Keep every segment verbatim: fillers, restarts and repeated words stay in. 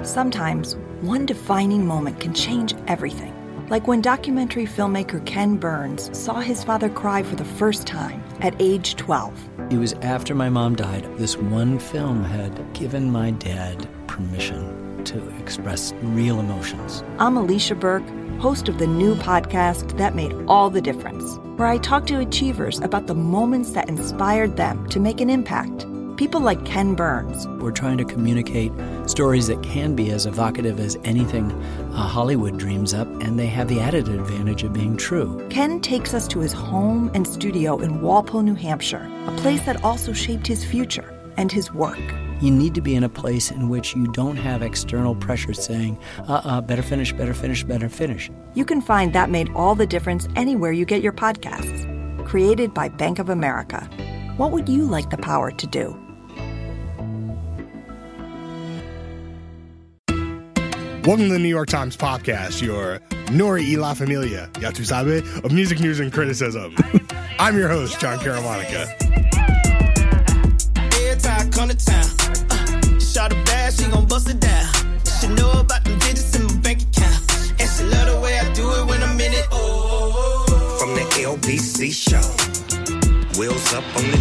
Sometimes, one defining moment can change everything. Like when documentary filmmaker Ken Burns saw his father cry for the first time at age twelve. It was after my mom died. This one film had given my dad permission to express real emotions. I'm Alicia Burke, host of the new podcast That Made All the Difference, where I talk to achievers about the moments that inspired them to make an impact. People like Ken Burns. We're trying to communicate stories that can be as evocative as anything uh, Hollywood dreams up, and they have the added advantage of being true. Ken takes us to his home and studio in Walpole, New Hampshire, a place that also shaped his future and his work. You need to be in a place in which you don't have external pressure saying, uh-uh, better finish, better finish, better finish. You can find That Made All the Difference anywhere you get your podcasts. Created by Bank of America. What would you like the power to do? Welcome to the New York Times Podcast, your Nori y la Familia, ya tu sabe, of music news and criticism. I'm your host, John Caramonica. Every time I come to town, uh, shot a bad, she gon' bust it down. She know about them digits in my bank account, and she love the way I do it when I'm in it. Oh, from the L B C show, wheels up on the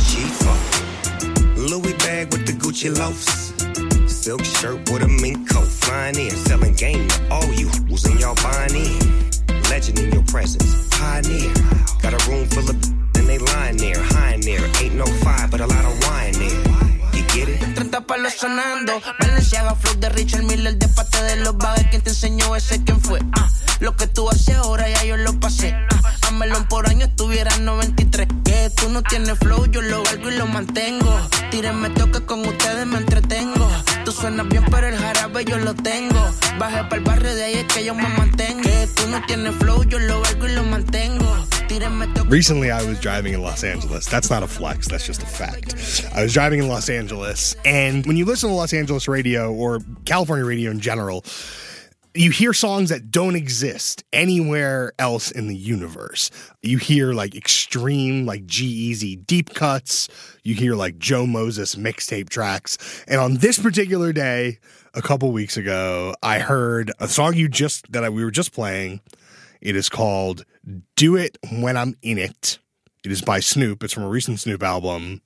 G-Phone, Louis bag with the Gucci loafs, silk shirt with a mink coat, flying in, selling game to all you who's in y'all buying in. Legend in your presence, pioneer. Got a room full of and they lying there, high in there. Ain't no fire, but a lot of wine there. You get it? treinta palos sonando, Balenciaga, flow de Richard Miller, de parte de los bagues. ¿Quién te enseñó ese? ¿Quién fue? Ah, lo que tú haces ahora ya yo lo pasé. Ah, a melón por año estuviera noventa y tres. Que tú no tienes flow, yo lo valgo y lo mantengo. Tírenme toque con ustedes, me entretengo. Tú suenas bien, pero el jarabe yo lo tengo. Bajé pa'l barrio, de ahí es que yo me mantengo. Que tú no tienes flow, yo lo valgo y lo mantengo. Recently, I was driving in Los Angeles. That's not a flex. That's just a fact. I was driving in Los Angeles, and when you listen to Los Angeles radio or California radio in general, you hear songs that don't exist anywhere else in the universe. You hear like extreme, like G-Eazy deep cuts. You hear like Joe Moses mixtape tracks. And on this particular day, a couple weeks ago, I heard a song you just that I, we were just playing. It is called Do It When I'm In It. It is by Snoop. It's from a recent Snoop album.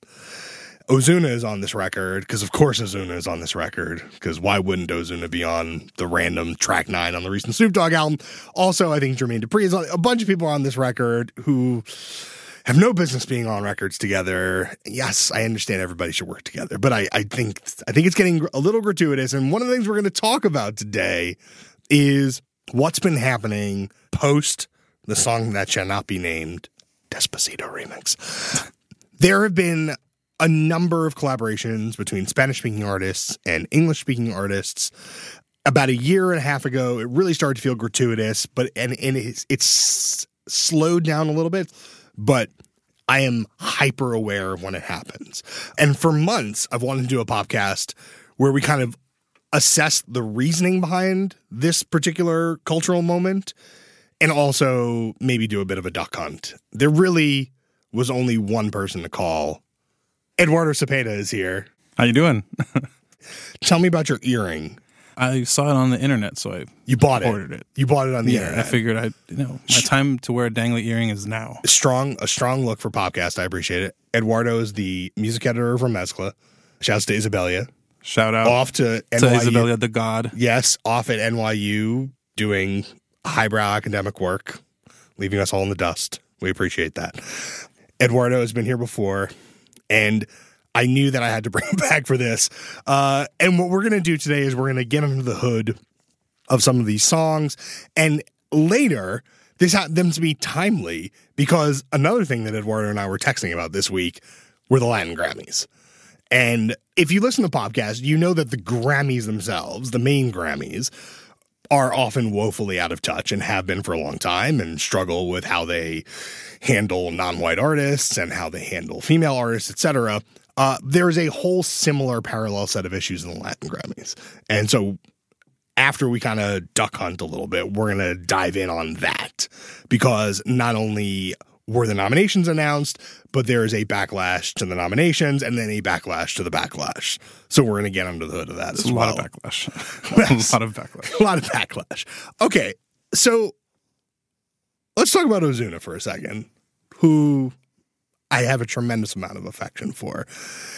Ozuna is on this record, because of course Ozuna is on this record, because why wouldn't Ozuna be on the random track nine on the recent Snoop Dogg album? Also, I think Jermaine Dupri is on. A bunch of people are on this record who have no business being on records together. Yes, I understand everybody should work together, but I, I think I think it's getting a little gratuitous, and one of the things we're going to talk about today is what's been happening post the song that shall not be named, Despacito remix. There have been a number of collaborations between Spanish-speaking artists and English-speaking artists. About a year and a half ago, it really started to feel gratuitous, but and, and it's, it's slowed down a little bit, but I am hyper aware of when it happens. And for months, I've wanted to do a podcast where we kind of assess the reasoning behind this particular cultural moment and also maybe do a bit of a duck hunt. There really was only one person to call. Eduardo Cepeda is here. How you doing? Tell me about your earring. I saw it on the internet, so I you bought ordered it. it. You bought it on the yeah, internet. I figured I, you know, my time to wear a dangly earring is now. Strong, a strong look for podcast. I appreciate it. Eduardo is the music editor for Mezcla. Shouts to Isabelia. Shout out off to, to N Y U. Isabelia, the god. Yes, off at N Y U doing highbrow academic work, leaving us all in the dust. We appreciate that. Eduardo has been here before, and I knew that I had to bring him back for this. Uh, and what we're going to do today is we're going to get under the hood of some of these songs, and later, this happens to be timely because another thing that Eduardo and I were texting about this week were the Latin Grammys. And if you listen to podcasts, you know that the Grammys themselves, the main Grammys, are often woefully out of touch and have been for a long time and struggle with how they handle non-white artists and how they handle female artists, et cetera. Uh, there's a whole similar parallel set of issues in the Latin Grammys. And so after we kind of duck hunt a little bit, we're going to dive in on that because not only were the nominations announced, but there is a backlash to the nominations and then a backlash to the backlash. So we're going to get under the hood of that It's as a well. lot of backlash. a lot of backlash. A lot of backlash. Okay, so let's talk about Ozuna for a second, who I have a tremendous amount of affection for.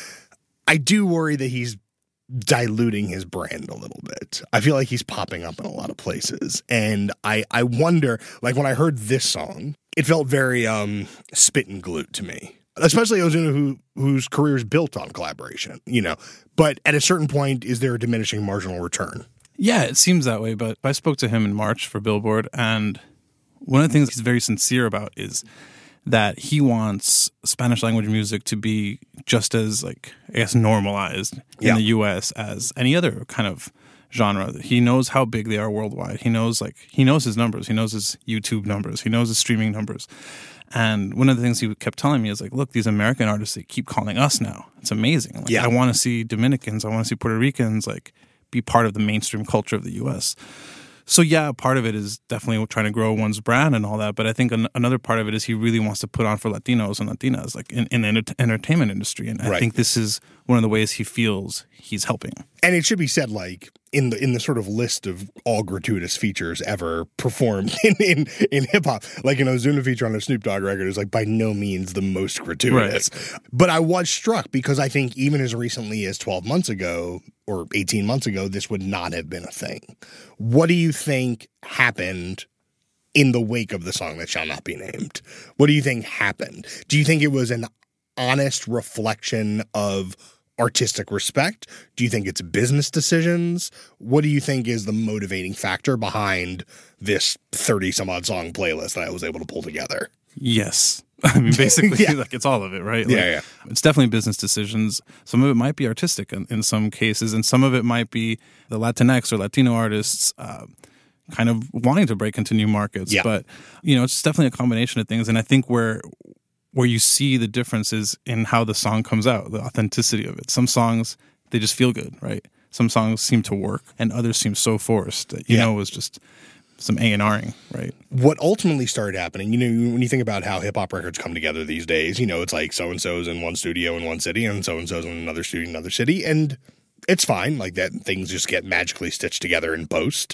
I do worry that he's diluting his brand a little bit. I feel like he's popping up in a lot of places. And I, I wonder, like when I heard this song, it felt very um, spit and glue to me. Especially Ozuna, who whose career is built on collaboration, you know. But at a certain point, is there a diminishing marginal return? Yeah, it seems that way. But I spoke to him in March for Billboard, and one of the things he's very sincere about is that he wants Spanish language music to be just as, like, I guess, normalized in yeah. the U S as any other kind of genre. He knows how big they are worldwide. He knows, like, he knows his numbers. He knows his YouTube numbers. He knows his streaming numbers. And one of the things he kept telling me is, like, look, these American artists, they keep calling us now. It's amazing. Like, yeah. I want to see Dominicans. I want to see Puerto Ricans, like, be part of the mainstream culture of the U S. So, yeah, part of it is definitely trying to grow one's brand and all that. But I think an- another part of it is he really wants to put on for Latinos and Latinas, like in, in the enter- entertainment industry. And I right. think this is one of the ways he feels he's helping. And it should be said, like, in the in the sort of list of all gratuitous features ever performed in, in, in hip-hop, like an Ozuna feature on a Snoop Dogg record is, like, by no means the most gratuitous. Right. But I was struck because I think even as recently as twelve months ago or eighteen months ago, this would not have been a thing. What do you think happened in the wake of the song that shall not be named? What do you think happened? Do you think it was an honest reflection of artistic respect? Do you think it's business decisions? What do you think is the motivating factor behind this thirty some odd song playlist that I was able to pull together? Yes. I mean, basically, yeah. like, it's all of it, right? Like, yeah, yeah. It's definitely business decisions. Some of it might be artistic in, in some cases, and some of it might be the Latinx or Latino artists uh, kind of wanting to break into new markets. Yeah. But, you know, it's definitely a combination of things. And I think where where you see the differences in how the song comes out, the authenticity of it. Some songs, they just feel good, right? Some songs seem to work, and others seem so forced that, you yeah. know, it was just some A and R-ing, right? What ultimately started happening, you know, when you think about how hip-hop records come together these days, you know, it's like so-and-so's in one studio in one city and so-and-so's in another studio in another city, and it's fine. Like, that things just get magically stitched together in post.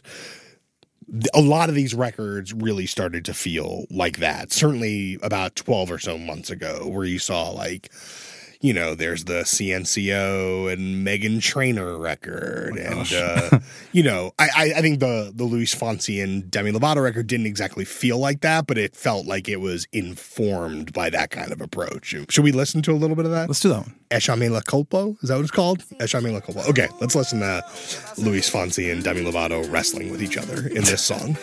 A lot of these records really started to feel like that. Certainly about twelve or so months ago, where you saw, like, you know, there's the C N C O and Meghan Trainor record. Oh, and, uh, you know, I, I think the, the Luis Fonsi and Demi Lovato record didn't exactly feel like that, but it felt like it was informed by that kind of approach. Should we listen to a little bit of that? Let's do that one. Échame la culpa? Is that what it's called? Échame la culpa. Okay, let's listen to Luis Fonsi and Demi Lovato wrestling with each other in this song.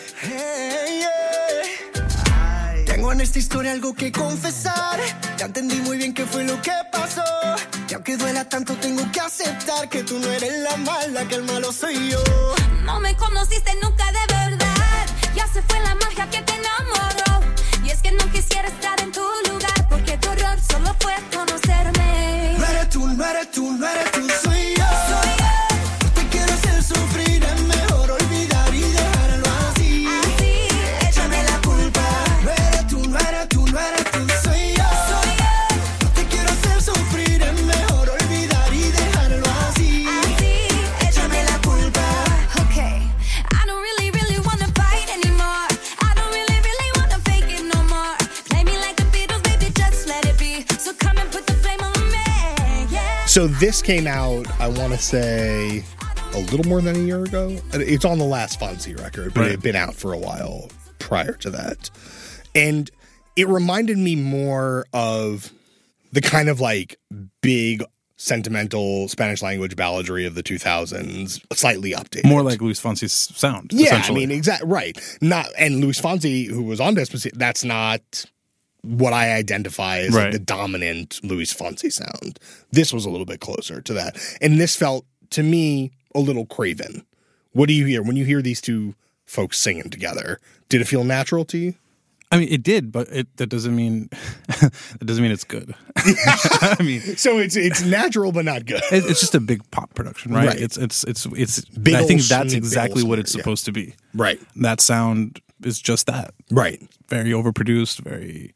Tengo en esta historia algo que confesar. Ya entendí muy bien qué fue lo que pasó. Y aunque duela tanto, tengo que aceptar que tú no eres la mala, que el malo soy yo. No me conociste nunca de verdad. Ya se fue la magia que te enamoró. Y es que no quisiera estar en tu lugar, porque tu error solo fue conocerme. No eres tú, no eres tú, no eres tú, soy yo. Soy yo. No te quiero hacer sufrir, es mejor olvidar y dejarlo así. Así, échame la culpa. No eres tú, no eres tú, no eres tú, soy yo. Soy yo. No te quiero hacer sufrir, es mejor olvidar y dejarlo así. Así, échame la culpa. Okay, I don't really, really wanna fight anymore. I don't really, really wanna fake it no more. Play me like the Beatles, baby, just let it be. So come and put the blame on me, yeah. So this came out, I want to say, a little more than a year ago. It's on the last Fonsi record, but right. it had been out for a while prior to that. And it reminded me more of the kind of, like, big, sentimental Spanish language balladry of the two thousands, slightly updated. More like Luis Fonsi's sound. Yeah, I mean, exactly, right. Not, and Luis Fonsi, who was on Despacito, that's not what I identify as right. like the dominant Luis Fonsi sound. This was a little bit closer to that. And this felt, to me, a little craven. What do you hear when you hear these two folks singing together? Did it feel natural to you? I mean, it did, but it that doesn't mean that doesn't mean it's good. I mean, so it's it's natural but not good. It, it's just a big pop production, right? Right. It's it's it's it's. Big I think old that's snip, exactly big old what it's snare, yeah. supposed to be. Right. That sound is just that. Right. Very overproduced, very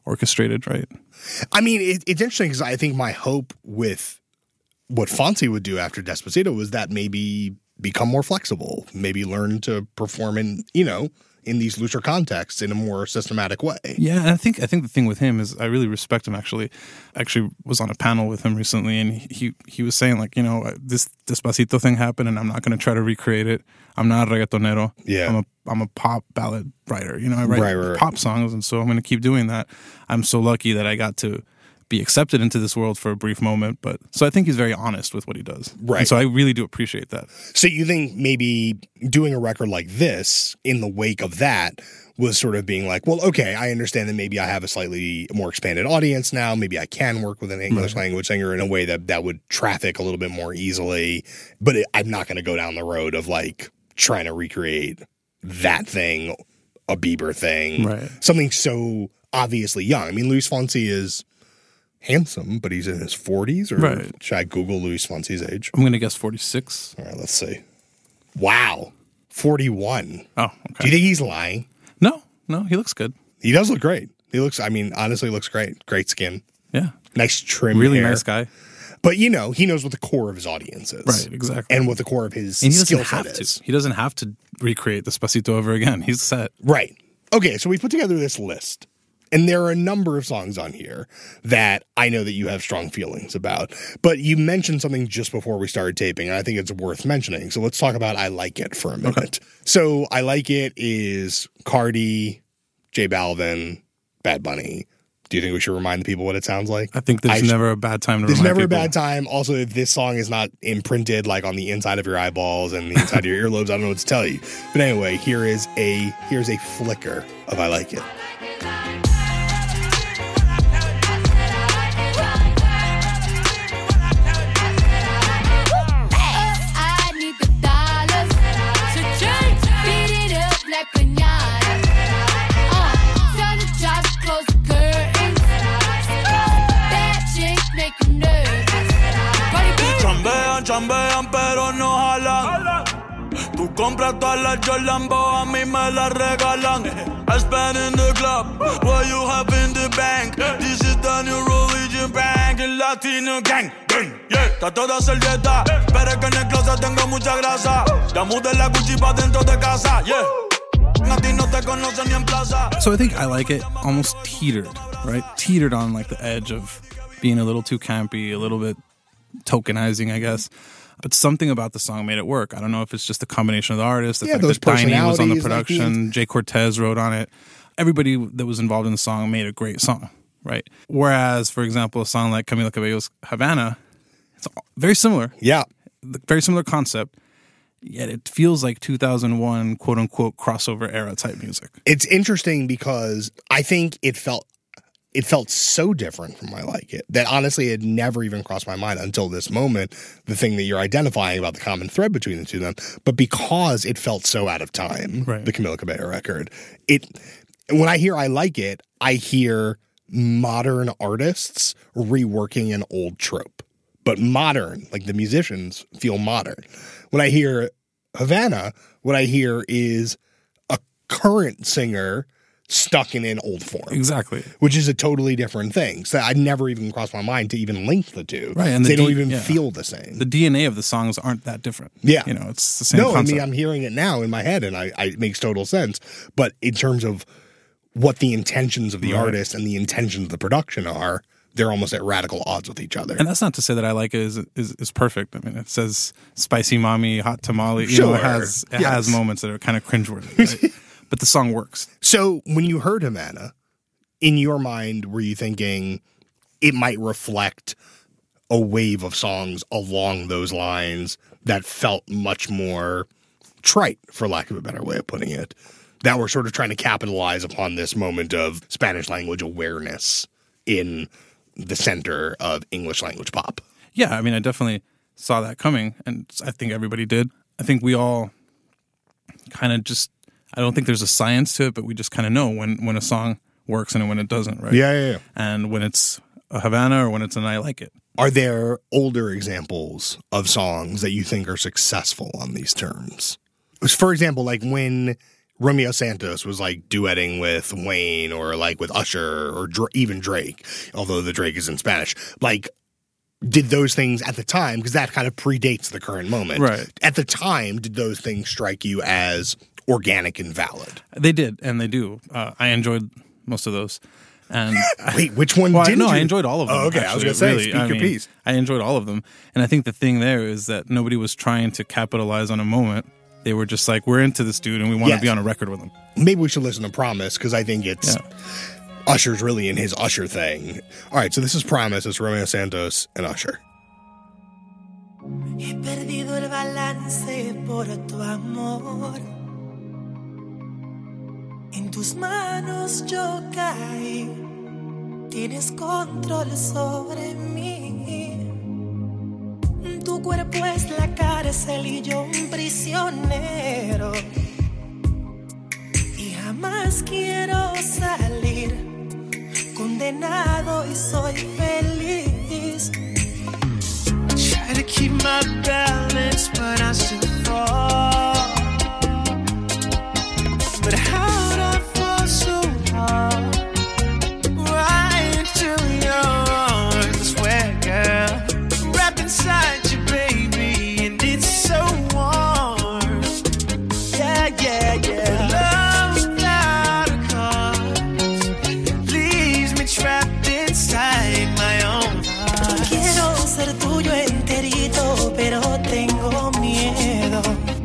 orchestrated, right? I mean, it, it's interesting because I think my hope with what Fonsi would do after Despacito was that maybe become more flexible, maybe learn to perform in, you know, in these looser contexts in a more systematic way. Yeah, and I think I think the thing with him is I really respect him. Actually, I actually was on a panel with him recently, and he he was saying like, you know, this Despacito thing happened, and I'm not going to try to recreate it. I'm not a reggaetonero. Yeah, I'm a I'm a pop ballad writer. You know, I write right, right, pop songs, and so I'm going to keep doing that. I'm so lucky that I got to be accepted into this world for a brief moment. But so I think he's very honest with what he does. Right. And so I really do appreciate that. So you think maybe doing a record like this in the wake of that was sort of being like, well, okay, I understand that maybe I have a slightly more expanded audience now. Maybe I can work with an English right. language singer in a way that, that would traffic a little bit more easily. But it, I'm not going to go down the road of like trying to recreate that thing, a Bieber thing, right. something so obviously young. I mean, Luis Fonsi is handsome, but he's in his forties, or right. should I Google Luis Fonsi's age? I'm going to guess forty-six. All right, let's see. Wow. forty-one. Oh, okay. Do you think he's lying? No, no, he looks good. He does look great. He looks, I mean, honestly looks great. Great skin. Yeah. Nice trim Really hair. nice guy. But, you know, he knows what the core of his audience is. Right, exactly. And what the core of his and he doesn't skill have set to. is. He doesn't have to recreate Despacito ever again. He's set. Right. Okay, so we put together this list. And there are a number of songs on here that I know that you have strong feelings about. But you mentioned something just before we started taping, and I think it's worth mentioning. So let's talk about I Like It for a minute. Okay. So I Like It is Cardi, J Balvin, Bad Bunny. Do you think we should remind the people what it sounds like? I think there's I never sh- a bad time to There's remind never people. a bad time. Also, if this song is not imprinted like on the inside of your eyeballs and the inside of your earlobes, I don't know what to tell you. But anyway, here is a here's a flicker of I Like It. Chambean pero no jalan. Tú compras todas las Jolambo, a mí me las regalan. I spend in the club, what you have in the bank. This is the new religion bank, el Latino gang. Yeah, está toda servieta, pero es que en el closet tengo mucha grasa. Ya mudé la Gucci pa' dentro de casa, yeah. A ti no te conocen ni en plaza. So I think I Like It almost teetered, right? Teetered on like the edge of being a little too campy, a little bit tokenizing, I guess. But something about the song made it work. I don't know if it's just the combination of the artists, the yeah, fact those that Diney was on the personalities, production, like Jay Cortez wrote on it. Everybody that was involved in the song made a great song, right? Whereas, for example, a song like Camila Cabello's Havana, it's very similar. Yeah. Very similar concept. Yet it feels like two thousand one, quote unquote, crossover era type music. It's interesting because I think it felt it felt so different from I Like It that honestly it never even crossed my mind until this moment, the thing that you're identifying about the common thread between the two of them. But because it felt so out of time, right. the Camila Cabello record, it when I hear I Like It, I hear modern artists reworking an old trope. But modern, like the musicians feel modern. When I hear Havana, what I hear is a current singer stuck in an old form. Exactly. Which is a totally different thing. So I never even crossed my mind to even link the two. Right. And they the don't D- even yeah. feel the same. The D N A of the songs aren't that different. Yeah. You know, it's the same no, concept. I mean, I'm hearing it now in my head and I, I it makes total sense. But in terms of what the intentions of the right. artist and the intentions of the production are, they're almost at radical odds with each other. And that's not to say that I Like It is is, is perfect. I mean, it says spicy mommy, hot tamale. You Sure. know, it has it yes. has moments that are kind of cringeworthy, right? But the song works. So when you heard Havana, in your mind, were you thinking it might reflect a wave of songs along those lines that felt much more trite, for lack of a better way of putting it, that were sort of trying to capitalize upon this moment of Spanish language awareness in the center of English language pop? Yeah, I mean, I definitely saw that coming, and I think everybody did. I think we all kind of just, I don't think there's a science to it, but we just kind of know when, when a song works and when it doesn't, right? Yeah, yeah, yeah. And when it's a Havana or when it's an I Like It. Are there older examples of songs that you think are successful on these terms? For example, like when Romeo Santos was like duetting with Wayne or like with Usher or Dr- even Drake, although the Drake is in Spanish. Like, did those things at the time, because that kind of predates the current moment. Right. At the time, did those things strike you as organic and valid? They did, and they do. Uh, I enjoyed most of those. And Wait, which one well, didn't no, you? I enjoyed all of them. Oh, okay, actually, I was going to say, really. speak I your mean, piece. I enjoyed all of them. And I think the thing there is that nobody was trying to capitalize on a moment. They were just like, we're into this dude and we want Yes. to be on a record with him. Maybe we should listen to Promise, because I think it's Yeah. Usher's really in his Usher thing. All right, so this is Promise. It's Romeo Santos and Usher. He perdido el balance por tu amor. En tus manos yo caí. Tienes control sobre mí. Tu cuerpo es la cárcel y yo un prisionero. Y jamás quiero salir. Condenado y soy feliz. Try to keep my balance, but I still fall. But how'd I fall so hard? Right into your arms, where, girl, wrapped inside you, baby, and it's so warm. Yeah, yeah, yeah. Love without a cause leaves me trapped inside my own heart. Quiero ser tuyo enterito, pero tengo miedo.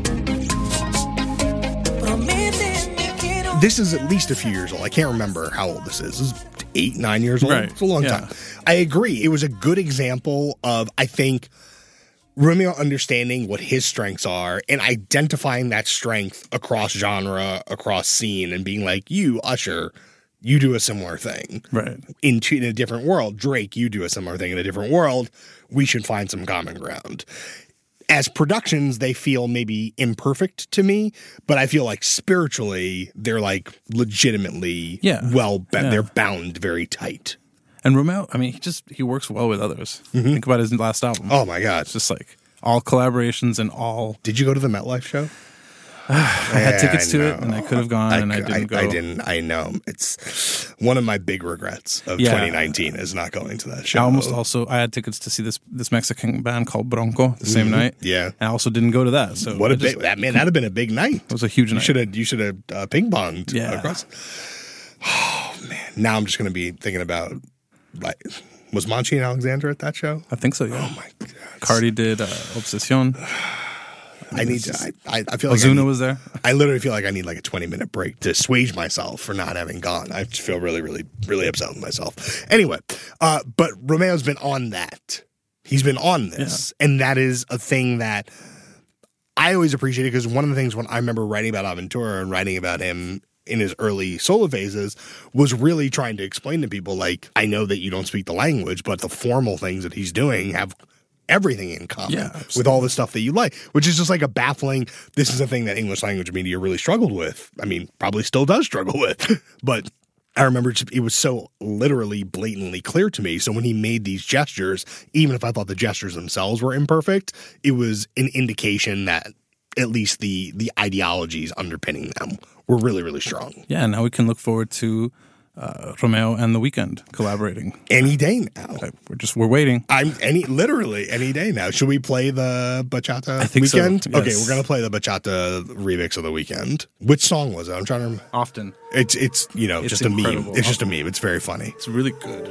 Prométeme que no. This is at least a few years old. I can't remember how old this is. This is eight, nine years old. Right. It's a long Yeah. time. I agree. It was a good example of, I think, Romeo understanding what his strengths are and identifying that strength across genre, across scene, and being like, you, Usher, you do a similar thing. Right. In, in a different world. Drake, you do a similar thing in a different world. We should find some common ground. As productions, they feel maybe imperfect to me, but I feel like spiritually, they're like legitimately Yeah. well, ba- Yeah. they're bound very tight. And Romeo, I mean, he just, he works well with others. Think about his last album. Oh my God. It's just like all collaborations and all. Did you go to the MetLife show? I had Yeah, tickets to I it and I could have gone and I didn't go. I didn't. I know. It's one of my big regrets of Yeah. twenty nineteen is not going to that show. I almost also, I had tickets to see this this Mexican band called Bronco the same night. Yeah. And I also didn't go to that. So What I a just- big that man! That'd have been a big night. It was a huge You night. should have. You should have uh, ping ponged Yeah. across. Oh man! Now I'm just going to be thinking about like, was Monchi and Alexandra at that show? I think so, yeah. Oh my God! Cardi did uh, Obsession. I need to. I, I, I feel like I Ozuna need- was there. I literally feel like I need like a twenty minute break to assuage myself for not having gone. I just feel really, really, really upset with myself. Anyway, uh, but Romeo's been on that. He's been on this. And that is a thing that I always appreciated, because one of the things when I remember writing about Aventura and writing about him in his early solo phases was really trying to explain to people, like, I know that you don't speak the language, but the formal things that he's doing have everything in common Yeah, with all the stuff that you like, which is just like a baffling, this is a thing that English language media really struggled with. I mean, probably still does struggle with, but I remember it was so literally blatantly clear to me. So when he made these gestures, even if I thought the gestures themselves were imperfect, it was an indication that at least the the ideologies underpinning them were really, really strong. Yeah, now we can look forward to uh, Romeo and The Weeknd collaborating. Any day now. Uh, We're just, we're waiting. I'm any literally any day now. Should we play the bachata I think so, weekend? Okay, yes. we're gonna play the bachata remix of The Weekend. Which song was it? I'm trying to remember. Often. It's it's you know It's just a meme. incredible. It's just a meme. It's very funny. It's really good.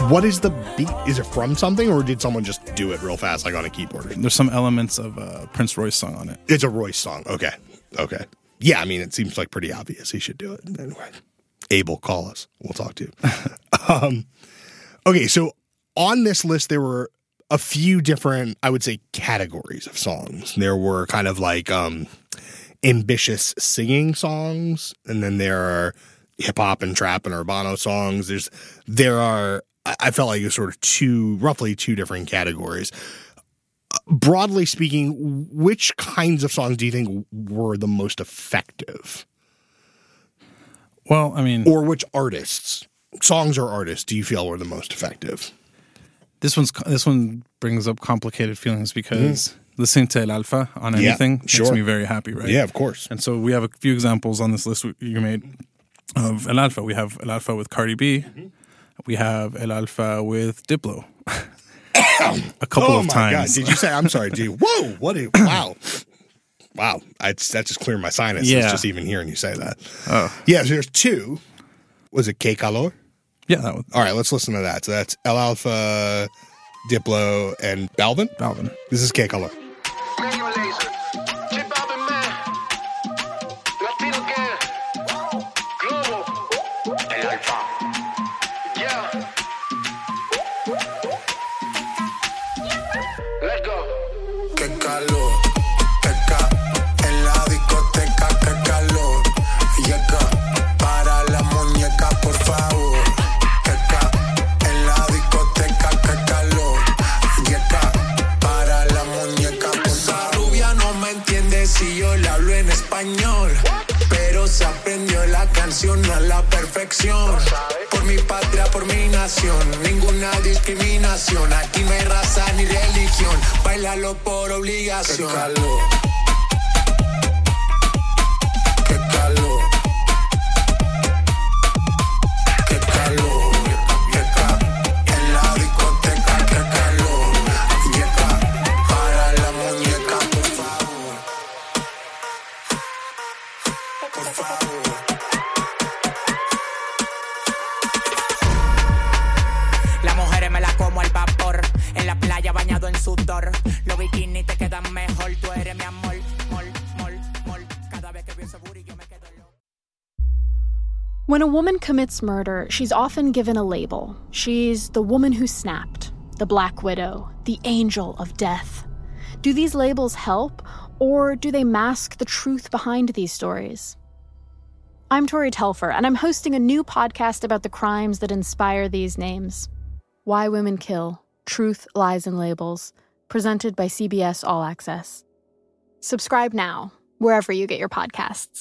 What is the beat? Is it from something, or did someone just do it real fast, like on a keyboard? There's some elements of a Prince Royce song on it. It's a Royce song. Okay. Okay. Yeah, I mean, it seems like pretty obvious he should do it. Anyway, Abel, call us. We'll talk to you. um, okay, so on this list, there were a few different, I would say, categories of songs. There were kind of like um, ambitious singing songs, and then there are hip hop and trap and urbano songs. There's, there are, I felt like it was sort of two, roughly two different categories. Broadly speaking, which kinds of songs do you think were the most effective? Well, I mean, or which artists, songs or artists, do you feel were the most effective? This one's this one brings up complicated feelings because mm-hmm. listening to El Alfa on anything yeah, sure. makes me very happy, right? Yeah, of course. And so we have a few examples on this list you made of El Alfa. We have El Alfa with Cardi B. Mm-hmm. We have El Alfa with Diplo. A couple oh of my times. God. Did you say? I'm sorry, dude. Whoa! What? A, wow! Wow! I, that just cleared my sinuses yeah. just even hearing you say that. Oh, yeah. So there's two. Was it Que Calor? Yeah, that one. All right, let's listen to that. So that's El Alfa, Diplo, and Balvin. Balvin. This is Que Calor. Pero se aprendió la canción a la perfección. Por mi patria, por mi nación, ninguna discriminación. Aquí no hay raza ni religión, bailalo por obligación. Qué calor, qué calor, qué calor, qué calor. En la discoteca, qué calor. Llega para la muñeca, por favor. Por favor. Las mujeres me las como al vapor. En la playa bañado en sudor. Los bikinis te quedan mejor. Tú eres mi amor. Mol, mol, mol. Cada vez que veo ese booty yo me quedo loco. When a woman commits murder, she's often given a label. She's the woman who snapped, the Black Widow, the angel of death. Do these labels help, or do they mask the truth behind these stories? I'm Tori Telfer, and I'm hosting a new podcast about the crimes that inspire these names. Why Women Kill, Truth, Lies, and Labels, presented by C B S All Access. Subscribe now, wherever you get your podcasts.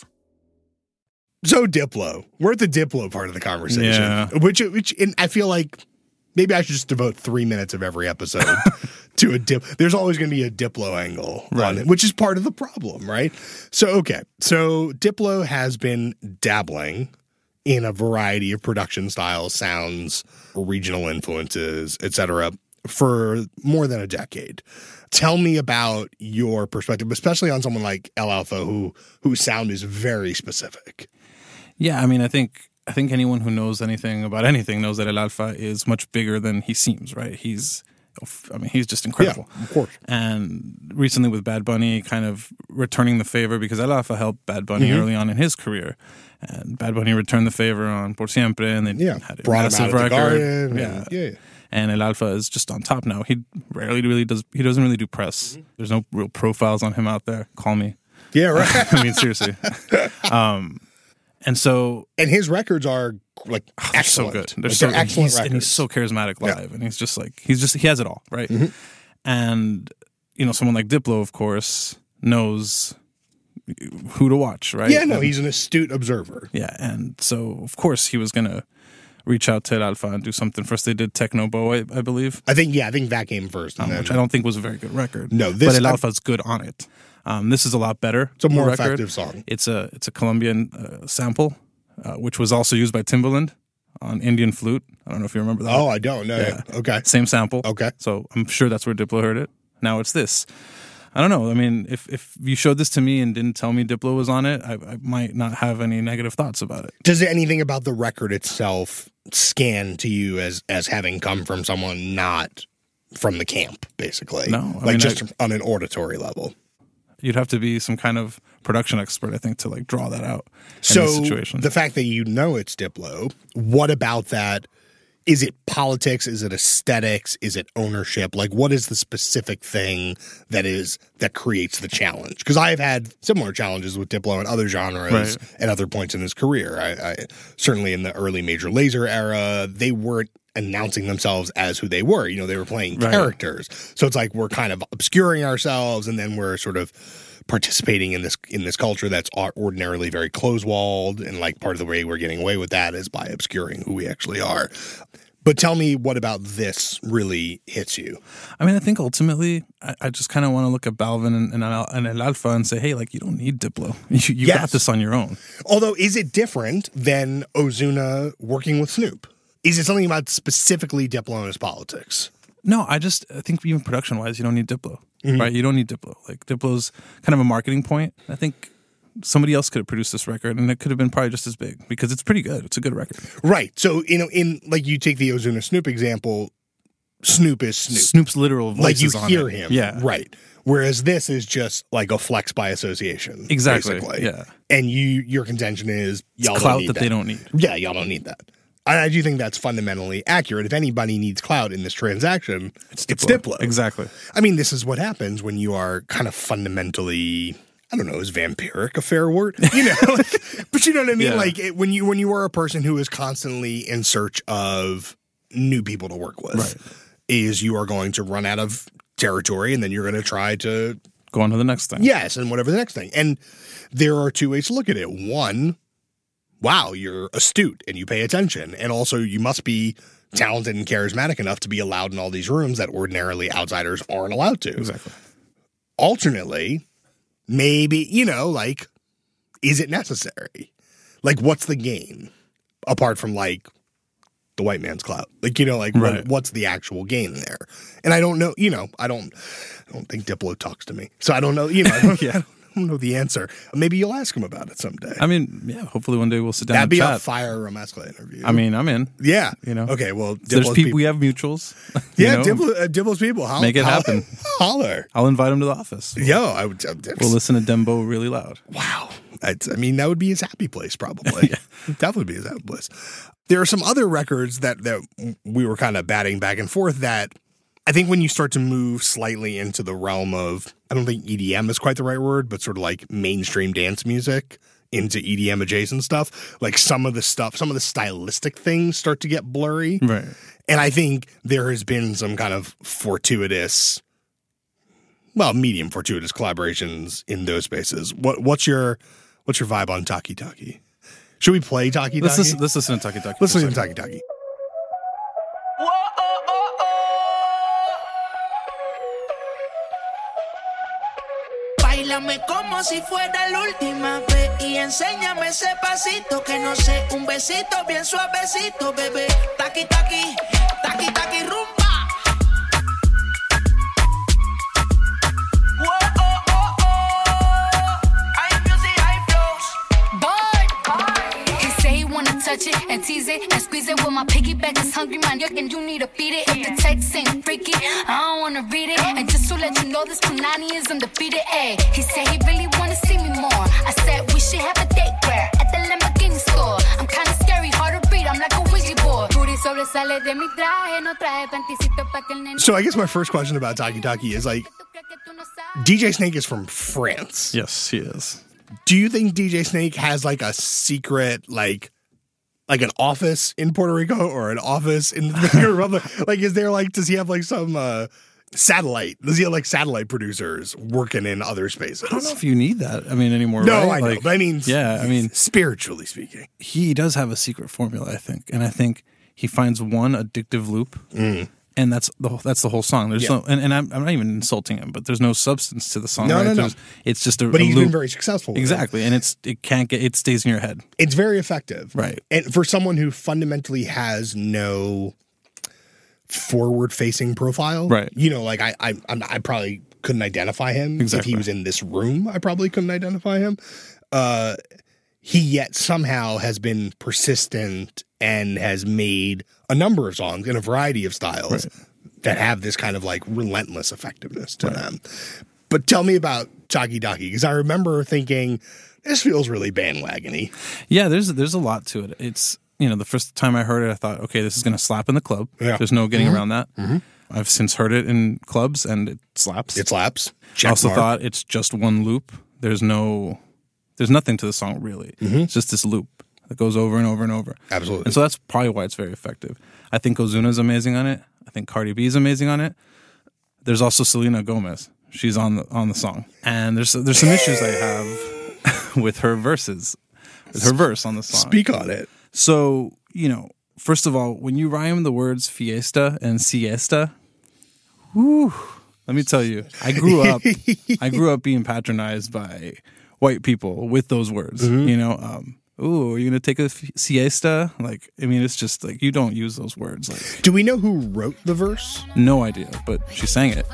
So Diplo, we're at the Diplo part of the conversation, Yeah. which which and I feel like maybe I should just devote three minutes of every episode to a dip. There's always going to be a Diplo angle Right. on it, which is part of the problem, right? So okay, so Diplo has been dabbling in a variety of production styles, sounds, regional influences, et cetera, for more than a decade. Tell me about your perspective, especially on someone like El Alfa, who whose sound is very specific. Yeah, I mean, I think I think anyone who knows anything about anything knows that El Alfa is much bigger than he seems, right? He's, I mean, he's just incredible. Yeah, of course. And recently with Bad Bunny kind of returning the favor, because El Alfa helped Bad Bunny Mhm. early on in his career. And Bad Bunny returned the favor on Por Siempre, and they Yeah, had a brought him massive out at the record. Garden, yeah. and- yeah. And El Alfa is just on top now. He rarely really does, he doesn't really do press. There's no real profiles on him out there. Call me. Yeah, right. I mean, seriously. Um, and so, and his records are like they're excellent. so good. They're Like, so they're excellent he's, and he's records. so charismatic Yeah. live, and he's just like he's just he has it all, right? Mhm. And you know, someone like Diplo, of course, knows who to watch, right? Yeah, no, And- he's an astute observer. yeah, and so of course he was gonna reach out to El Alfa and do something. First, they did Techno Bo, I, I believe, I think, yeah, I think that came first. And um, then, which I don't think was a very good record. No, this- but El I- Alfa's good on it. Um, this is a lot better. It's a more record. effective song. It's a it's a Colombian uh, sample, uh, which was also used by Timbaland on Indian Flute. I don't know if you remember that. Oh, I don't know. Yeah. Okay. Same sample. Okay. So I'm sure that's where Diplo heard it. Now it's this. I don't know. I mean, if, if you showed this to me and didn't tell me Diplo was on it, I, I might not have any negative thoughts about it. Does anything about the record itself scan to you as as having come from someone not from the camp, basically? No. I like mean, just I, on an auditory level. You'd have to be some kind of production expert, I think, to like draw that out in So this situation. The fact that you know it's Diplo, what about that? Is it politics? Is it aesthetics? Is it ownership? Like, what is the specific thing that is that creates the challenge? Because I've had similar challenges with Diplo in other genres Right. at other points in his career. I, I certainly in the early Major Lazer era, they weren't announcing themselves as who they were. You know, they were playing Right. characters. So it's like we're kind of obscuring ourselves, and then we're sort of participating in this in this culture that's ordinarily very close-walled, and like part of the way we're getting away with that is by obscuring who we actually are. But tell me, what about this really hits you? I mean, I think ultimately, I, I just kind of want to look at Balvin and, and, Al- and El Alfa and say, hey, like, you don't need Diplo. You, you Yes. got this on your own. Although, is it different than Ozuna working with Snoop? Is it something about specifically Diplo and his politics? No, I just I think even production-wise, you don't need Diplo, Mhm. right? You don't need Diplo. Like, Diplo's kind of a marketing point. I think somebody else could have produced this record, and it could have been probably just as big because it's pretty good. It's a good record. Right. So, you know, in like you take the Ozuna Snoop example, Snoop is Snoop. Snoop's literal voice Like you is on hear it. him. Yeah. Right. Whereas this is just like a flex by association. Exactly. Basically. Yeah. And you your contention is It's y'all clout don't need that that they don't need. Yeah, y'all don't need that. I, I do think that's fundamentally accurate. If anybody needs clout in this transaction, it's Diplo. It's Diplo. Exactly. I mean, this is what happens when you are kind of fundamentally, I don't know, is vampiric a fair word? You know, like, but you know what I mean? Yeah. Like it, when you when you are a person who is constantly in search of new people to work with, Right. is you are going to run out of territory, and then you're going to try to Go on to the next thing. yes, and whatever the next thing. And there are two ways to look at it. One, wow, you're astute and you pay attention. And also you must be talented and charismatic enough to be allowed in all these rooms that ordinarily outsiders aren't allowed to. Exactly. Alternately, maybe, you know, like, is it necessary? Like, what's the gain? Apart from, like, the white man's clout. Like, you know, like, Right. what, what's the actual gain there? And I don't know, you know, I don't, I don't think Diplo talks to me. So I don't know, you know, I don't, Yeah. I don't know the answer. Maybe you'll ask him about it someday. I mean, yeah, hopefully one day we'll sit down That'd and be chat. a fire Ramescla interview. I mean, I'm in. yeah. You know? Okay, well, There's Diplo's people, we have mutuals. you yeah, know? Diplo, uh, Diplo's people. Holler, Make it holler- happen. Holler. I'll invite him to the office. Yo, I would. Uh, We'll listen to Dembo really loud. Wow. I'd, I mean, that would be his happy place, probably. Definitely be his happy place. There are some other records that, that we were kind of batting back and forth that I think when you start to move slightly into the realm of, I don't think E D M is quite the right word, but sort of like mainstream dance music into E D M adjacent stuff, like some of the stuff, some of the stylistic things start to get blurry. Right. And I think there has been some kind of fortuitous, well, medium fortuitous collaborations in those spaces. What what's your what's your vibe on Taki Taki? Should we play Taki Taki? Let's listen, let's listen to Taki Taki. Let's for a listen to second. Taki Taki. Báilame como si fuera la última vez y enséñame ese pasito que no sé, un besito bien suavecito, bebé. Taqui taqui, taqui taqui rumba. Whoa, oh, oh, oh. High music, high flows. Boy, he say he wanna touch it and tease it and squeeze it. Well, my piggyback is hungry, man. You and you need to feed it. If the text ain't freaky, I don't wanna read it. And just to let you know, this Punani is undefeated. Ay, he said he really wanna see me more. I said we should have a date where at the Lamborghini store. I'm kinda scary, hard to read. I'm like a Ouija board. Booty sobresale de mi traje, no traje panticito pa que el nene. So I guess my first question about Taki Taki is like, D J Snake is from France. Yes, he is. Do you think D J Snake has like a secret, like, like an office in Puerto Rico or an office in the Dominican Republic? Like, is there like, does he have like some uh, satellite? Does he have like satellite producers working in other spaces? I don't know if you need that. I mean, anymore. No, right? I know. Like, But I mean, yeah, I mean, spiritually speaking, he does have a secret formula, I think, and I think he finds one addictive loop, Mm. and that's the whole, that's the whole song. There's Yeah. no, and, and I'm, I'm not even insulting him, but there's no substance to the song. No, right? no, no. There's- It's just a, but a he's loop. been very successful with it. Exactly, and it's it can't get it stays in your head. It's very effective. Right. And for someone who fundamentally has no forward facing profile, Right. You know, like I, I, I'm, I probably couldn't identify him. Exactly. If he was in this room, I probably couldn't identify him. Uh, he yet somehow has been persistent and has made a number of songs in a variety of styles right. that have this kind of like relentless effectiveness to right. them. But tell me about Chalky Donkey, because I remember thinking, this feels really bandwagony. Yeah, there's there's a lot to it. It's, you know, the first time I heard it, I thought, okay, this is going to slap in the club. Yeah. There's no getting mm-hmm. around that. Mm-hmm. I've since heard it in clubs, and it slaps. It slaps. I also mark. thought it's just one loop. There's no, there's nothing to the song, really. Mm-hmm. It's just this loop that goes over and over and over. Absolutely. And so that's probably why it's very effective. I think Ozuna's amazing on it. I think Cardi B's amazing on it. There's also Selena Gomez. She's on the on the song. And there's there's some issues I have with her verses, with her verse on the song. Speak on it. So, you know, first of all, when you rhyme the words fiesta and siesta, whew, let me tell you, I grew up I grew up being patronized by white people with those words. Mm-hmm. You know, um, ooh, are you gonna take a f- siesta? Like, I mean, it's just like you don't use those words. Like, do we know who wrote the verse? No idea, but she sang it.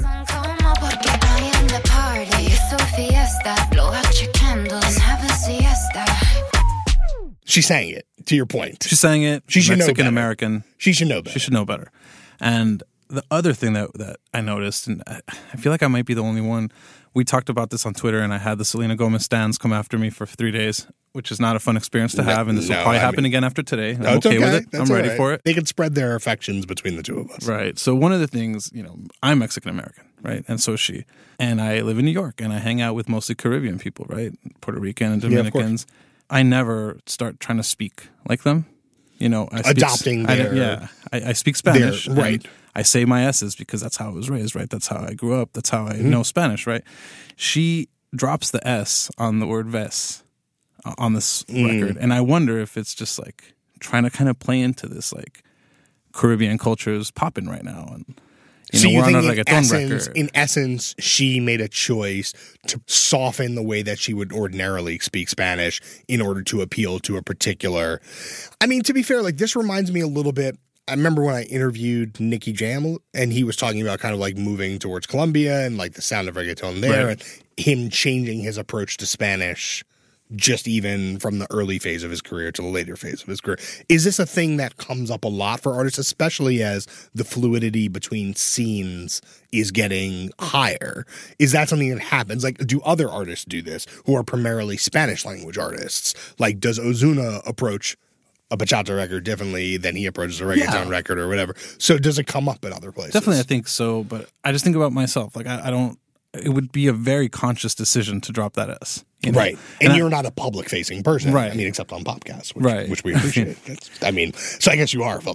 She sang it, to your point. She sang it. She should Mexican know American. She should know better. She should know better. And the other thing that, that I noticed, and I, I feel like I might be the only one, we talked about this on Twitter, and I had the Selena Gomez stans come after me for three days, which is not a fun experience to have, and this no, will probably I happen mean, again after today. I'm no, it's okay, okay with it. That's I'm ready right. for it. They can spread their affections between the two of us. Right. So one of the things, you know, I'm Mexican American, right? And so is she. And I live in New York, and I hang out with mostly Caribbean people, right? Puerto Rican and Dominicans. Yeah, I never start trying to speak like them. You know, I speak, adopting their, I, yeah, I, I speak Spanish. Their, right. I say my S's because that's how I was raised, right? That's how I grew up. That's how I mm-hmm. know Spanish, right? She drops the S on the word ves uh, on this mm. record. And I wonder if it's just like trying to kind of play into this like Caribbean culture is popping right now. And you so know, you we're think on a in, reggaeton essence, record. in essence, she made a choice to soften the way that she would ordinarily speak Spanish in order to appeal to a particular... I mean, to be fair, like this reminds me a little bit... I remember when I interviewed Nicky Jam, and he was talking about kind of like moving towards Colombia and like the sound of reggaeton there, right. and him changing his approach to Spanish just even from the early phase of his career to the later phase of his career. Is this a thing that comes up a lot for artists, especially as the fluidity between scenes is getting higher? Is that something that happens? Like, do other artists do this who are primarily Spanish language artists? Like, does Ozuna approach a bachata record differently than he approaches a reggaeton yeah. record or whatever? So does it come up in other places? Definitely, I think so. But I just think about myself. Like, I, I don't, it would be a very conscious decision to drop that S. You know? Right. And, and you're I, not a public-facing person. Right. I mean, except on podcasts, which, right. which we appreciate. That's, I mean, so I guess you are.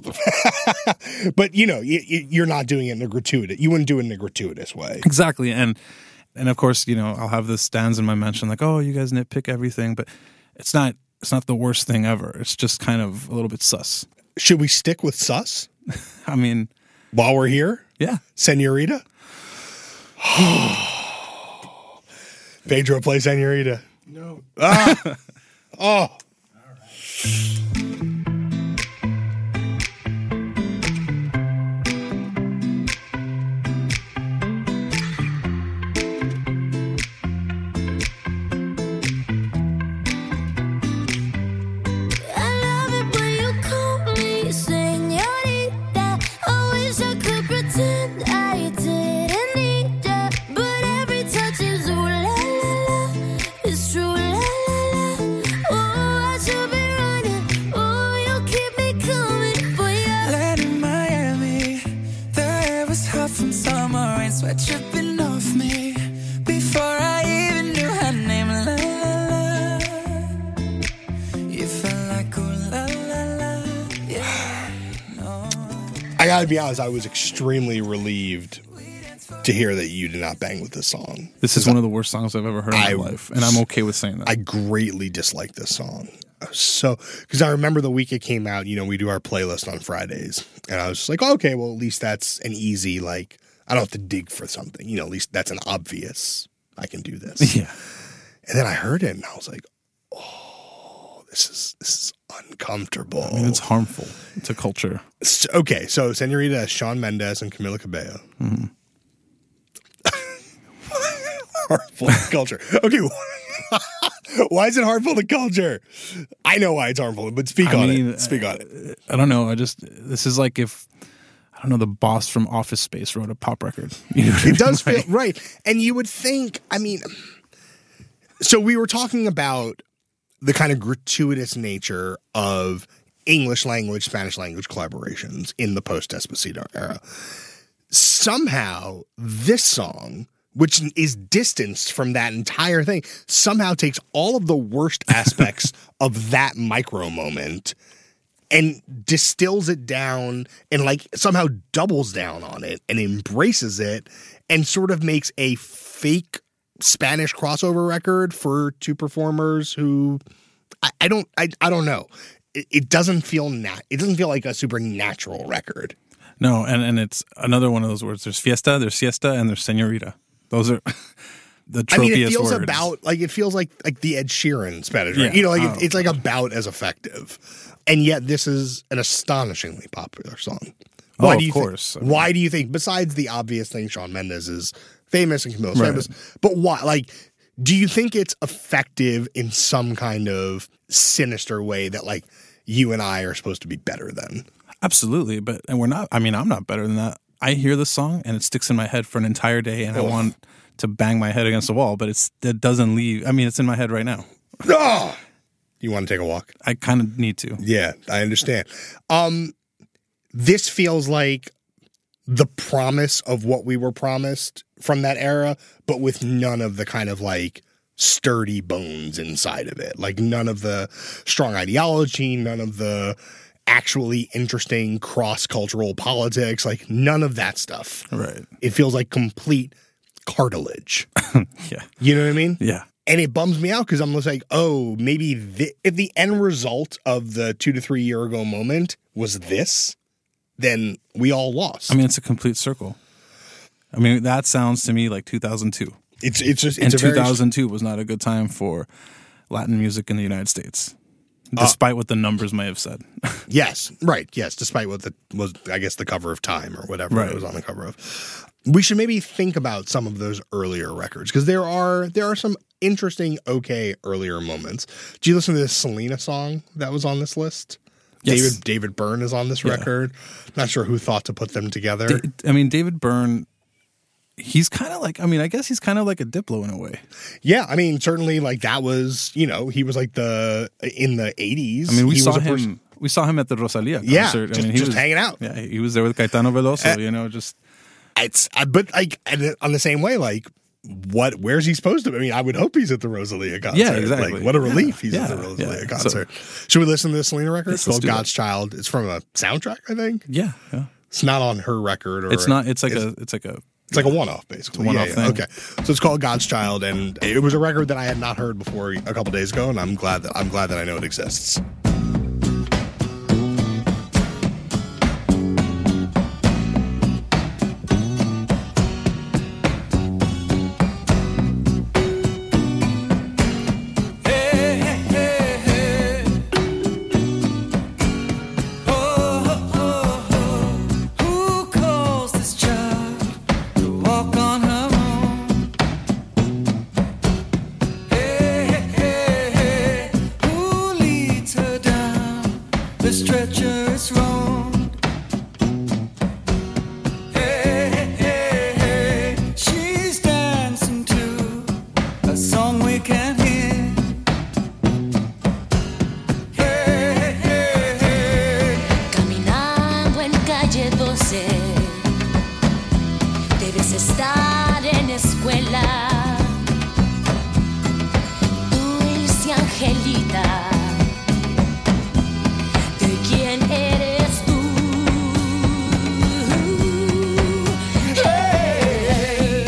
But, you know, you, you're not doing it in a gratuitous... You wouldn't do it in a gratuitous way. Exactly. And, and of course, you know, I'll have the stands in my mention like, oh, you guys nitpick everything. But it's not it's not the worst thing ever. It's just kind of a little bit sus. Should we stick with sus? I mean... While we're here? Yeah. Senorita? Pedro play Senorita. No. Ah. Oh. All right. Tripping off me before I even knew her name. La la la. You felt like oh la la la. Yeah. No. I gotta be honest, I was extremely relieved to hear that you did not bang with this song. This is one of the worst songs I've ever heard in my I, life, and I'm okay with saying that. I greatly dislike this song. So, because I remember the week it came out, you know, we do our playlist on Fridays, and I was just like, oh, okay, well, at least that's an easy, like, I don't have to dig for something. You know, at least that's an obvious, I can do this. Yeah. And then I heard it, and I was like, oh, this is this is uncomfortable. I mean, it's harmful to culture. So, okay, so Senorita has Shawn Mendes and Camila Cabello. Mm-hmm. harmful to culture? Okay, why is it harmful to culture? I know why it's harmful, but speak I on mean, it. Speak on it. I don't know. I just this is like if I don't know the boss from Office Space wrote a pop record. You know what I It mean? does feel Like- right, and you would think. I mean, so we were talking about the kind of gratuitous nature of English language, Spanish language collaborations in the post-Despacito era. Somehow, this song, which is distanced from that entire thing, somehow takes all of the worst aspects of that micro moment and distills it down and like somehow doubles down on it and embraces it and sort of makes a fake Spanish crossover record for two performers who I, I don't I, I don't know. It, it doesn't feel nat it doesn't feel like a supernatural record. No, and, and it's another one of those words. There's fiesta, there's siesta, and there's señorita. Those are the tropiest I mean, it feels words. about like it feels like like the Ed Sheeran Spanish, Yeah. right? You know, like Oh, it, it's like about as effective, and yet this is an astonishingly popular song. Oh, Why of do you course. Think, I mean- why do you think? Besides the obvious thing, Shawn Mendes is famous and Camilla's Right. famous, but why? Like, do you think it's effective in some kind of sinister way that like you and I are supposed to be better than? Absolutely, but and we're not. I mean, I'm not better than that. I hear the song and it sticks in my head for an entire day, and I Oh. want to bang my head against the wall, but it's it doesn't leave. I mean, it's in my head right now. Oh! You want to take a walk? I kind of need to. Yeah, I understand. Um, this feels like the promise of what we were promised from that era, but with none of the kind of like sturdy bones inside of it. Like none of the strong ideology, none of the actually interesting cross-cultural politics, like none of that stuff. Right. It feels like complete cartilage. Yeah. You know what I mean? Yeah. And it bums me out because I'm just like, oh, maybe the, if the end result of the two to three year ago moment was this, then we all lost. I mean, it's a complete circle. I mean, that sounds to me like two thousand two. It's it's just and it's a very- two thousand two was not a good time for Latin music in the United States, despite what the numbers may have said. Yes, right. Yes, despite what the was, I guess the cover of Time or whatever Right. it was on the cover of. We should maybe think about some of those earlier records because there are there are some interesting, okay, earlier moments. Did you listen to this Selena song that was on this list? Yes. David David Byrne is on this Yeah. record. Not sure who thought to put them together. Da- I mean, David Byrne, he's kind of like, I mean, I guess he's kind of like a Diplo in a way. Yeah, I mean, certainly, like that was, you know, he was like the in the eighties. I mean, we he saw was a him. person- We saw him at the Rosalia concert. Yeah, I just- mean, he just was hanging out. Yeah, he was there with Caetano Veloso. Uh, you know, just It's uh, but like and on the same way, like what? Where's he supposed to be? I mean, I would hope he's at the Rosalia concert. Yeah, exactly. Like, what a relief Yeah, he's at the yeah, Rosalia yeah. concert. Should we listen to this Selena record? It's Yes, let's called do that. God's Child. It's from a soundtrack, I think. yeah, yeah. It's not on her record, or It's not. It's like it's, a. It's like a. It's like a one-off, basically. It's a one-off Yeah, yeah. thing. Okay, so it's called God's Child, and it was a record that I had not heard before a couple days ago, and I'm glad that I'm glad that I know it exists. Who calls this child to walk on her own? Hey, hey, hey, hey. Who leads her down this treacherous road? Hey, hey, hey, hey. She's dancing to a song we can't hear. Hey, hey, hey. Caminando en calle doce, debes estar en escuela. Dulce Angelita, ¿de quién eres tú? Hey.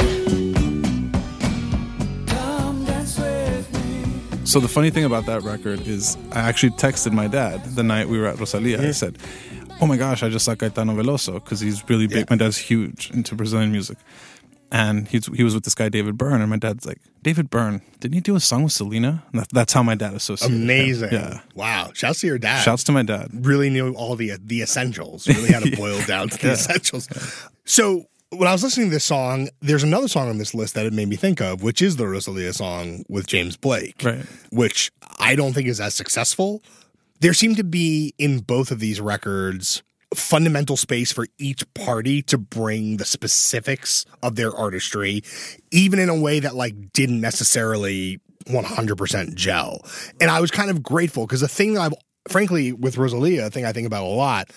Come dance with me. So the funny thing about that record is, I actually texted my dad the night we were at Rosalia. I said, "Oh my gosh, I just saw Caetano Veloso because he's really big. Yeah. My dad's huge into Brazilian music." And he's, he was with this guy, David Byrne, and my dad's like, "David Byrne, didn't he do a song with Selena?" And that, that's how my dad associated him. Amazing. Yeah. Wow. Shouts to your dad. Shouts to my dad. Really knew all the the essentials. Really had to boil down to the Yeah. essentials. So when I was listening to this song, there's another song on this list that it made me think of, which is the Rosalia song with James Blake, right. which I don't think is as successful. There seemed to be in both of these records fundamental space for each party to bring the specifics of their artistry, even in a way that like didn't necessarily one hundred percent gel. And I was kind of grateful because the thing that I've, frankly, with Rosalia, a thing I think about a lot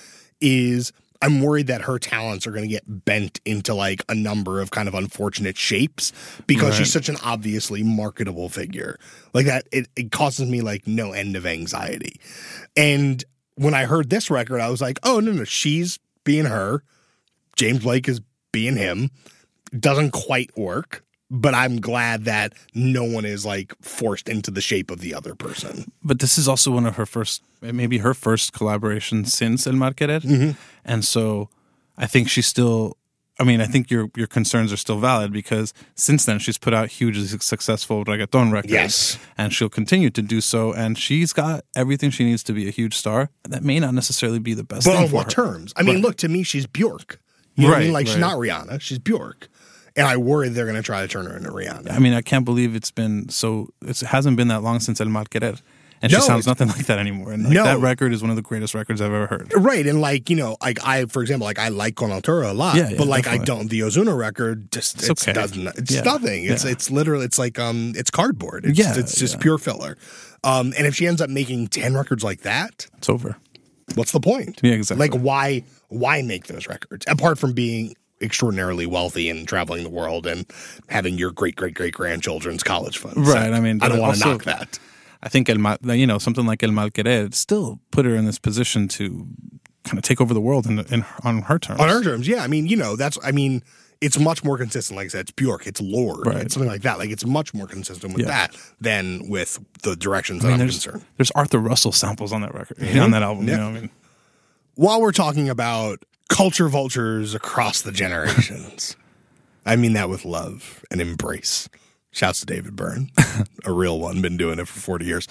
is I'm worried that her talents are going to get bent into like a number of kind of unfortunate shapes because right. she's such an obviously marketable figure. Like that, it, it causes me like no end of anxiety. And when I heard this record, I was like, oh, no, no, she's being her. James Blake is being him. Doesn't quite work. But I'm glad that no one is like forced into the shape of the other person. But this is also one of her first, maybe her first collaboration since El Mal Querer. Mm-hmm. And so I think she's still, I mean, I think your your concerns are still valid because since then she's put out hugely successful reggaeton records. Yes. And she'll continue to do so. And she's got everything she needs to be a huge star. That may not necessarily be the best but thing on for what her. terms? I mean, Right. look, to me, she's Bjork. You know right, what I mean? Like, right. she's not Rihanna. She's Bjork. And I worry they're going to try to turn her into Rihanna. I mean, I can't believe it's been so, it's, it hasn't been that long since El Mal Querer. And No, she sounds it's- nothing like that anymore. And like, No. that record is one of the greatest records I've ever heard. Right. And like, you know, like I, for example, like I like Con Altura a lot, Yeah, yeah, but like definitely. I don't, the Ozuna record just, It's it's, okay. doesn't, it's Yeah, nothing. It's, yeah. it's literally, it's like, um, it's cardboard. It's, Yeah, it's just yeah. pure filler. Um, and if she ends up making ten records like that, It's over. what's the point? Yeah, exactly. Like why, why make those records apart from being extraordinarily wealthy and traveling the world and having your great, great, great grandchildren's college funds? Right. I mean, I don't but want to also- knock that. I think El Mal, you know, something like El Mal Querer still put her in this position to kind of take over the world in, in on her terms. On her terms, yeah. I mean, you know, that's, I mean, it's much more consistent. Like I said, it's Bjork, it's Lord, Right. it's something like that. Like it's much more consistent with Yeah. that than with the directions I that mean, I'm there's concerned. there's Arthur Russell samples on that record, Mhm. on that album. Yeah. You know, what I mean, While we're talking about culture vultures across the generations, I mean that with love and embrace. Shouts to David Byrne, a real one, been doing it for forty years.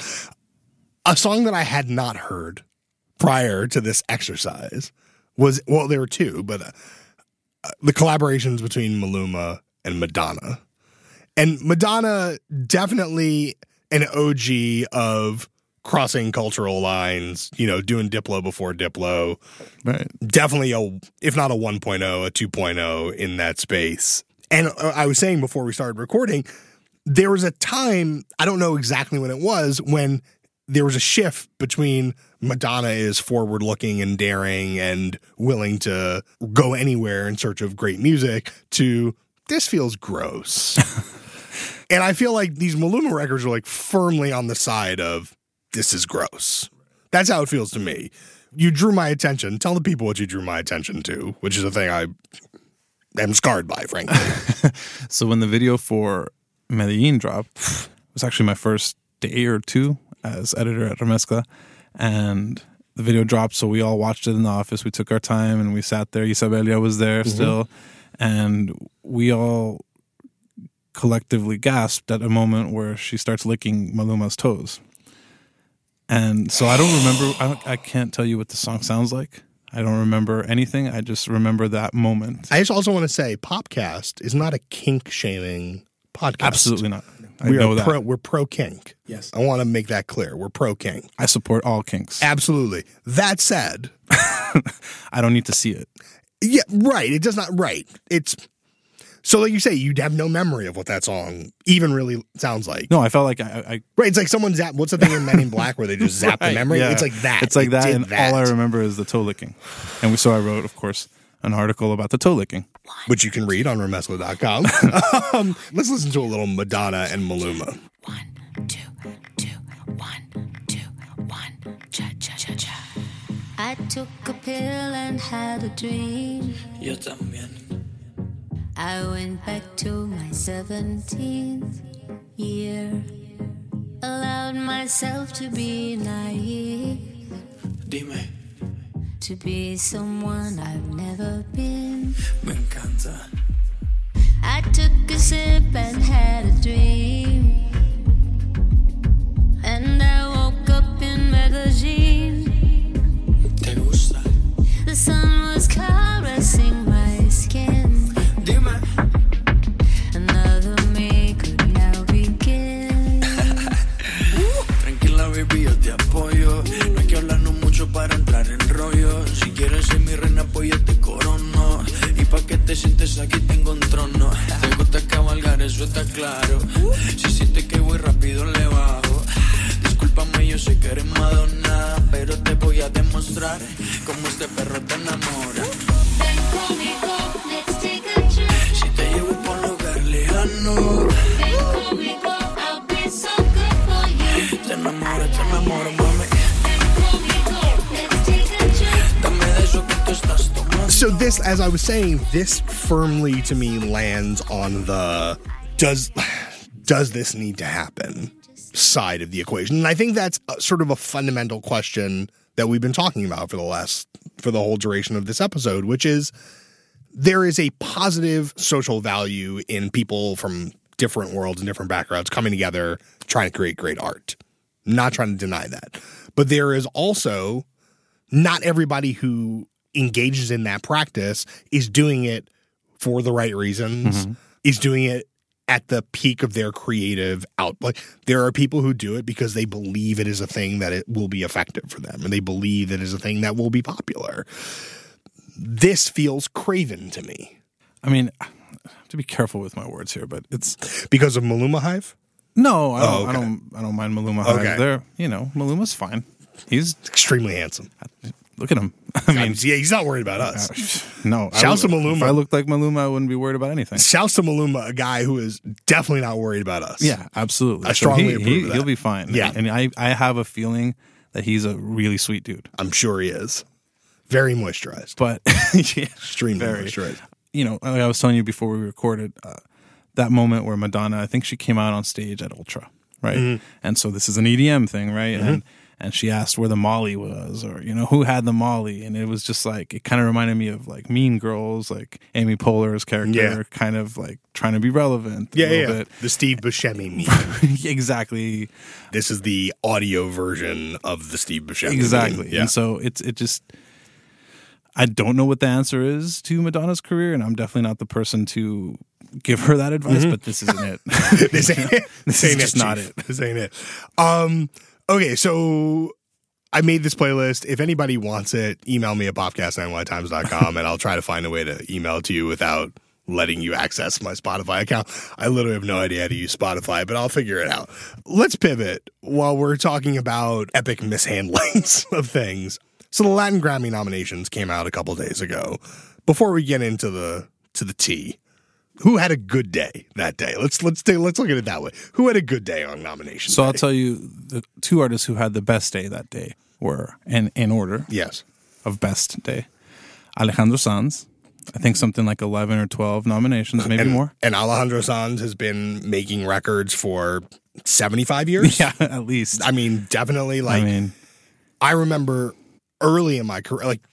A song that I had not heard prior to this exercise was, well, there were two, but uh, the collaborations between Maluma and Madonna. And Madonna, definitely an O G of crossing cultural lines, you know, doing Diplo before Diplo. right? Definitely a, if not a one point oh, a two point oh in that space. And uh, I was saying before we started recording, there was a time, I don't know exactly when it was, when there was a shift between Madonna is forward looking and daring and willing to go anywhere in search of great music to this feels gross. And I feel like these Maluma records are like firmly on the side of this is gross. That's how it feels to me. You drew my attention. Tell the people what you drew my attention to, which is a thing I am scarred by, frankly. So when the video for Medellin dropped, it was actually my first day or two as editor at Remezcla, and the video dropped, so we all watched it in the office. We took our time and we sat there. Isabelia was there Mm-hmm. still, and we all collectively gasped at a moment where she starts licking Maluma's toes. And so I don't remember, I, don't, I can't tell you what the song sounds like. I don't remember anything. I just remember that moment. I just also want to say Popcast is not a kink shaming podcast. Absolutely not. I we know are that. pro, we're pro kink. Yes. I want to make that clear. We're pro kink. I support all kinks. Absolutely. That said, I don't need to see it. yeah, right. It does not, right. It's, so like you say, you'd have no memory of what that song even really sounds like. No, I felt like I... I Right, it's like someone zap, what's the thing in Men in Black where they just zap the Right, memory? yeah. It's like that. It's like It that, did and that. all I remember is the toe licking. And we, so I wrote, of course, an article about the toe licking. Which you can read on remezcla dot com. um, let's listen to a little Madonna and Maluma. I took a pill and had a dream. Yo también. I went back to my seventeenth year. Allowed myself to be naive. Dime, To be someone I've never been. me encanta. I took a sip and had a dream. And I woke up in Medellin. Te gusta, The sun was caressing my skin. So this, as I was saying, this firmly to me lands on the does does this need to happen side of the equation. And I think that's a, sort of a fundamental question that we've been talking about for the last for the whole duration of this episode, which is there is a positive social value in people from different worlds and different backgrounds coming together trying to create great art. Not trying to deny that. But there is also not everybody who engages in that practice is doing it for the right reasons, mm-hmm. is doing it at the peak of their creative output. There are people who do it because they believe it is a thing that it will be effective for them, and they believe it is a thing that will be popular. This feels craven to me. I mean, I have to be careful with my words here, but it's because of Maluma Hive? No, I don't, oh, okay. I don't I don't mind Maluma Hive. Okay. They're, you know, Maluma's fine. He's extremely handsome. Look at him. I mean, yeah, he's not worried about us. No. Shouts to Maluma. If I looked like Maluma, I wouldn't be worried about anything. Shouts to Maluma, a guy who is definitely not worried about us. Yeah, absolutely. I strongly so he, approve he, of that. He'll be fine. Yeah. And I, I have a feeling that he's a really sweet dude. I'm sure he is. Very moisturized. But yeah, extremely very, moisturized. You know, I was telling you before we recorded, uh, that moment where Madonna, I think she came out on stage at Ultra, right? Mm-hmm. And so this is an E D M thing, right? Mm-hmm. And and she asked where the Molly was, or, you know, who had the Molly. And it was just like, it kind of reminded me of like Mean Girls, like Amy Poehler's character, yeah. kind of like trying to be relevant. Yeah, a little yeah. Bit. The Steve Buscemi meme. Exactly. This is the audio version of the Steve Buscemi Exactly. meme. Yeah. And so it's it just, I don't know what the answer is to Madonna's career, and I'm definitely not the person to give her that advice, mm-hmm. but this isn't it. this ain't it. This, this is ain't just it, not Chief. it. This ain't it. Um, okay, so I made this playlist. If anybody wants it, email me at popcast at n y times dot com, and I'll try to find a way to email it to you without letting you access my Spotify account. I literally have no idea how to use Spotify, but I'll figure it out. Let's pivot while we're talking about epic mishandlings of things. So the Latin Grammy nominations came out a couple days ago. Before we get into the to the tea, who had a good day that day? Let's let's take, let's look at it that way. Who had a good day on nominations? So day? I'll tell you the two artists who had the best day that day were in in order. Yes, of best day. Alejandro Sanz, I think something like eleven or twelve nominations, maybe and, more. And Alejandro Sanz has been making records for seventy-five years. Yeah, at least. I mean, definitely. Like, I mean, I remember early in my career, like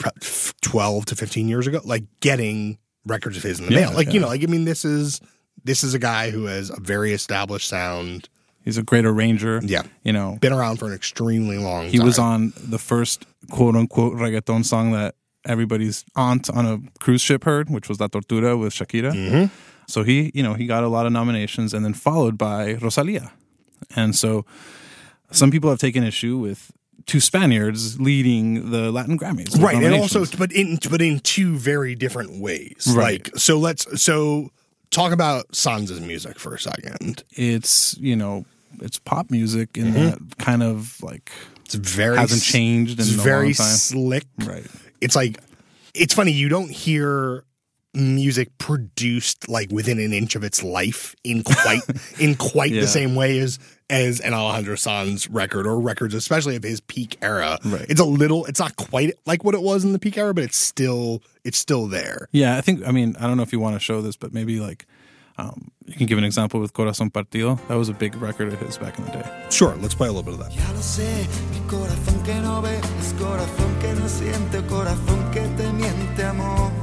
twelve to fifteen years ago, like getting records of his in the yeah, mail. Like, yeah. you know, like, I mean, this is, this is a guy who has a very established sound. He's a great arranger. Yeah. You know, been around for an extremely long he time. He was on the first quote unquote reggaeton song that everybody's aunt on a cruise ship heard, which was La Tortura with Shakira. Mm-hmm. So he, you know, he got a lot of nominations, and then followed by Rosalia. And so some people have taken issue with two Spaniards leading the Latin Grammys. Right. And also, but in, but in two very different ways. Right. Like, so let's, so talk about Sanz's music for a second. It's, you know, it's pop music in mm-hmm. that kind of like, it's very, hasn't changed in it's a very long time. Slick. Right. It's like, it's funny, you don't hear music produced like within an inch of its life in quite in quite yeah. the same way as as an Alejandro Sanz record, or records especially of his peak era. Right. It's a little, it's not quite like what it was in the peak era, but it's still it's still there. Yeah, I think, I mean, I don't know if you want to show this, but maybe like um, you can give an example with Corazón Partido. That was a big record of his back in the day. Sure, let's play a little bit of that. Ya lo sé, mi corazón que no ve, es corazón que no siente, corazón que te miente, amor.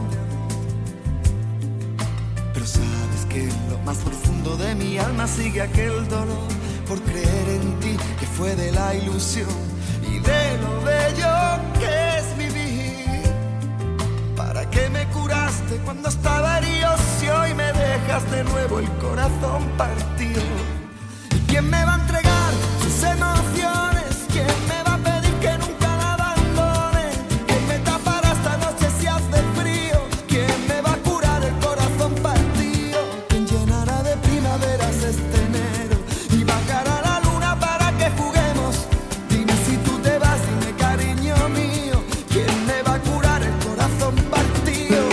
Pero sabes que lo más profundo de mi alma sigue aquel dolor por creer en ti, que fue de la ilusión y de lo bello que es vivir. ¿Para qué me curaste cuando estaba herido si hoy me dejas de nuevo el corazón partido? ¿Y quién me va a entregar sus emociones? ¿Quién me va a pedir que nunca la abandone? ¿Quién me tapará esta noche si hace frío? ¿Quién me va a curar el corazón partido? ¿Quién llenará de primaveras este enero y bajará la luna para que juguemos? Dime si tú te vas, dime cariño mío, ¿quién me va a curar el corazón partido?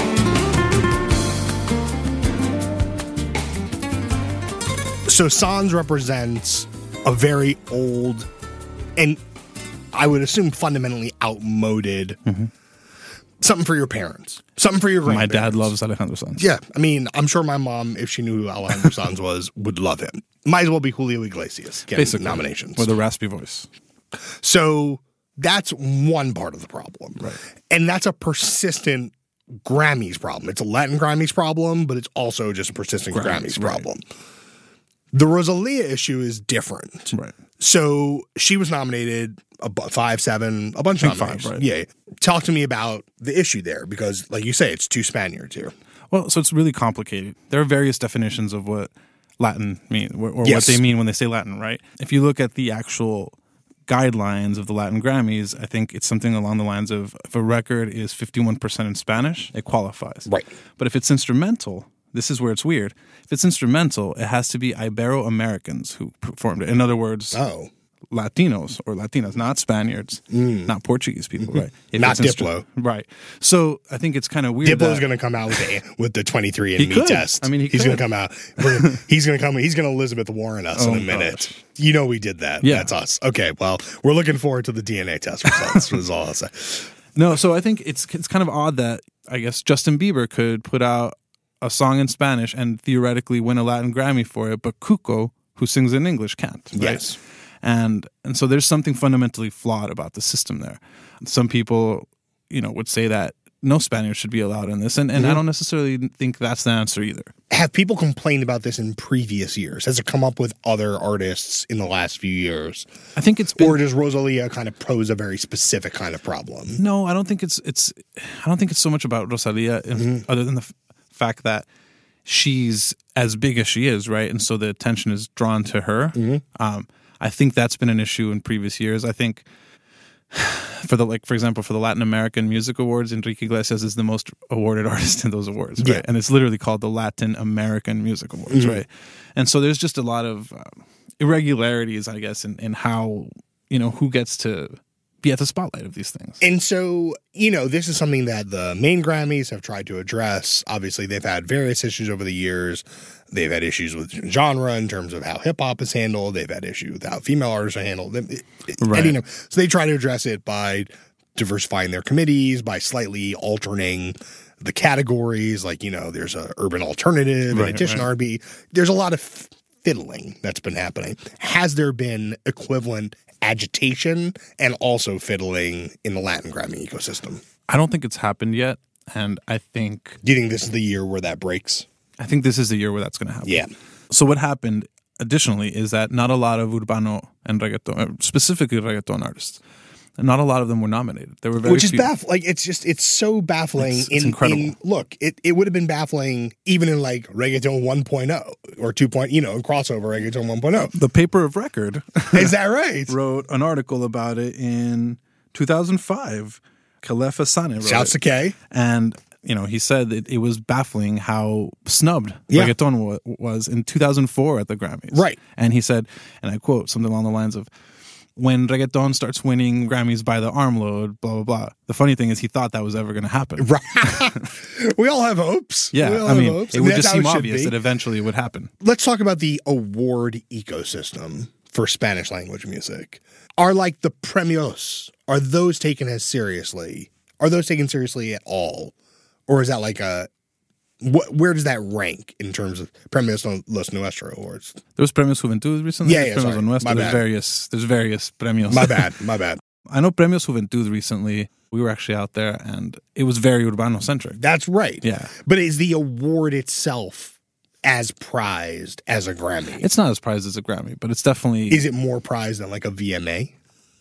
So Sanz represents a very old and I would assume fundamentally outmoded mm-hmm. something for your parents, something for your grandparents. My dad loves Alejandro Sanz. Yeah, I mean, I'm sure my mom, if she knew who Alejandro Sanz was, would love him. Might as well be Julio Iglesias getting Basically, nominations. with a raspy voice. So that's one part of the problem. Right. And that's a persistent Grammys problem. It's a Latin Grammys problem, but it's also just a persistent Grammys, Grammys, right. problem. The Rosalia issue is different. Right. So she was nominated a bu- five, seven, a bunch of I think five, nominations. right. Yeah. Talk to me about the issue there, because, like you say, it's two Spaniards here. Well, so it's really complicated. There are various definitions of what Latin mean, or, or Yes. what they mean when they say Latin, right? If you look at the actual guidelines of the Latin Grammys, I think it's something along the lines of if a record is fifty-one percent in Spanish, it qualifies. Right. But if it's instrumental, this is where it's weird. If it's instrumental, it has to be Ibero-Americans who performed it. In other words, oh. Latinos or Latinas, not Spaniards, Mm. not Portuguese people, right? If Not it's instru- Diplo. Right. So I think it's kind of weird. Diplo's that- going to come out with the with the twenty-three and He me could. test. I mean, he he's could. going to come out. We're gonna, he's going to come. He's going to Elizabeth Warren us Oh, in a minute. gosh. You know, we did that. Yeah. That's us. Okay. Well, we're looking forward to the D N A test results. is all I'll say. No, so I think it's it's kind of odd that I guess Justin Bieber could put out a song in Spanish and theoretically win a Latin Grammy for it, but Cuco, who sings in English, can't. Right? Yes. And and so there's something fundamentally flawed about the system there. Some people, you know, would say that no Spaniards should be allowed in this, and, and I Mhm. don't necessarily think that's the answer either. Have people complained about this in previous years? Has it come up with other artists in the last few years? I think it's been, or does Rosalia kind of pose a very specific kind of problem? No, I don't think it's it's I don't think it's so much about Rosalia, if, Mm-hmm. other than the f- fact that she's as big as she is, right? And so the attention is drawn to her. Mm-hmm. Um, I think that's been an issue in previous years. I think for the like, for example, for the Latin American Music Awards, Enrique Iglesias is the most awarded artist in those awards, right? Yeah. And it's literally called the Latin American Music Awards, Mhm. right? And so there's just a lot of um, irregularities, I guess, in, in how, you know, who gets to be at the spotlight of these things. And so, you know, this is something that the main Grammys have tried to address. Obviously, they've had various issues over the years. They've had issues with genre in terms of how hip hop is handled. They've had issues with how female artists are handled. It- it- Right. And, you know, so they try to address it by diversifying their committees, by slightly altering the categories. Like, you know, there's a urban alternative in Right, addition to right. R and B. There's a lot of fiddling that's been happening. Has there been equivalent agitation and also fiddling in the Latin Grammy ecosystem? I don't think it's happened yet, and I think Do you think this is the year where that breaks? I think this is the year where that's going to happen. Yeah. So what happened additionally is that not a lot of urbano and reggaeton, uh, specifically reggaeton artists, not a lot of them were nominated. There were very Which is few. baffling. Like, it's just, it's so baffling. It's- it's in, incredible. in- look, it, it would have been baffling even in like reggaeton one point oh or two. You know, crossover reggaeton one point oh. The Paper of Record Is that right? wrote an article about it in two thousand five. Kalefa Sane wrote Shouts to it. K. And, you know, he said that it was baffling how snubbed Yeah. reggaeton wa- was in two thousand four at the Grammys. Right. And he said, and I quote, something along the lines of, when reggaeton starts winning Grammys by the armload, blah, blah, blah. The funny thing is he thought that was ever going to happen. Right. We all have hopes. We Yeah. all I have mean, hopes. it And would that's just how seem should obvious be. that eventually it would happen. Let's talk about the award ecosystem for Spanish language music. Are like the premios, are those taken as seriously? Are those taken seriously at all? Or is that like a, wh- where does that rank in terms of Premios Los Nuestros awards? There was Premios Juventud recently. Yeah, There's yeah, Premios sorry. Nuestro. My There's bad. various, there's various premios. My bad, my bad. I know Premios Juventud recently. We were actually out there and it was very urbano-centric. That's right. Yeah. But is the award itself as prized as a Grammy? It's not as prized as a Grammy, but it's definitely... Is it more prized than like a V M A?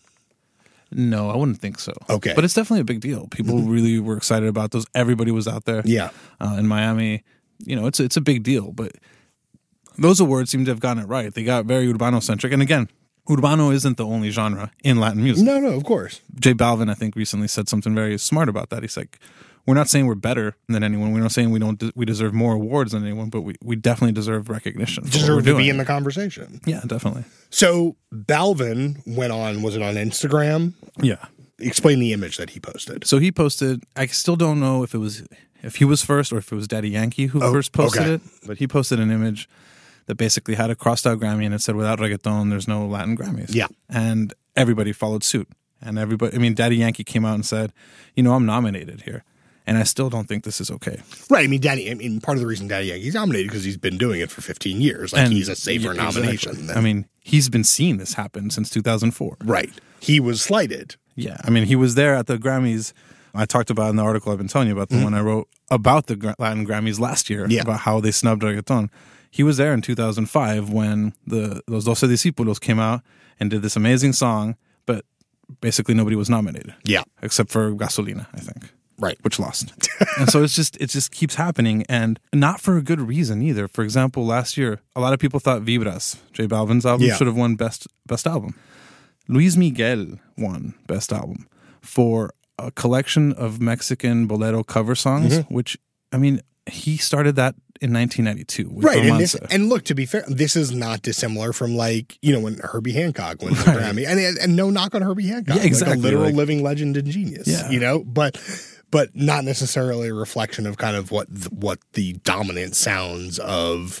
No, I wouldn't think so. Okay. But it's definitely a big deal. People really were excited about those. Everybody was out there. Yeah. Uh, in Miami. You know, it's it's a big deal. But those awards seem to have gotten it right. They got very urbano-centric. And again, urbano isn't the only genre in Latin music. No, no, of course. J Balvin, I think, recently said something very smart about that. He's like, we're not saying we're better than anyone. We're not saying we don't de- we deserve more awards than anyone, but we, we definitely deserve recognition. for what we're Deserve to doing. be in the conversation. Yeah, definitely. So Balvin went on, was it on Instagram? Yeah. Explain the image that he posted. So he posted, I still don't know if it was if he was first or if it was Daddy Yankee who Oh, first posted okay. it, but he posted an image that basically had a crossed out Grammy and it said, without reggaeton, there's no Latin Grammys. Yeah. And everybody followed suit. And everybody, I mean, Daddy Yankee came out and said, you know, I'm nominated here. And I still don't think this is okay. Right. I mean, Daddy, I mean, part of the reason Daddy Yankee's nominated because he's been doing it for fifteen years. Like, And- he's a safer yeah, nomination. exactly. Than, I mean, he's been seeing this happen since two thousand four. right. He was slighted. Yeah. I mean, he was there at the Grammys. I talked about in the article I've been telling you about, the Mhm. one I wrote about the Gra- Latin Grammys last year, Yeah. about how they snubbed reggaeton. He was there in two thousand five when the Los Doce Discípulos came out and did this amazing song, but basically nobody was nominated. Yeah. Except for Gasolina, I think. Right. Which lost. And so it's just it just keeps happening, and not for a good reason either. For example, last year, a lot of people thought Vibras, J Balvin's album, Yeah. should have won best best album. Luis Miguel won best album for a collection of Mexican bolero cover songs, Mhm. which, I mean, he started that in nineteen ninety-two with Right, and, Romance. this, and look, to be fair, this is not dissimilar from, like, you know, when Herbie Hancock wins the Grammy, and, and no knock on Herbie Hancock, Yeah, exactly, like a literal like- living legend and genius, Yeah. you know, but but not necessarily a reflection of kind of what the, what the dominant sounds of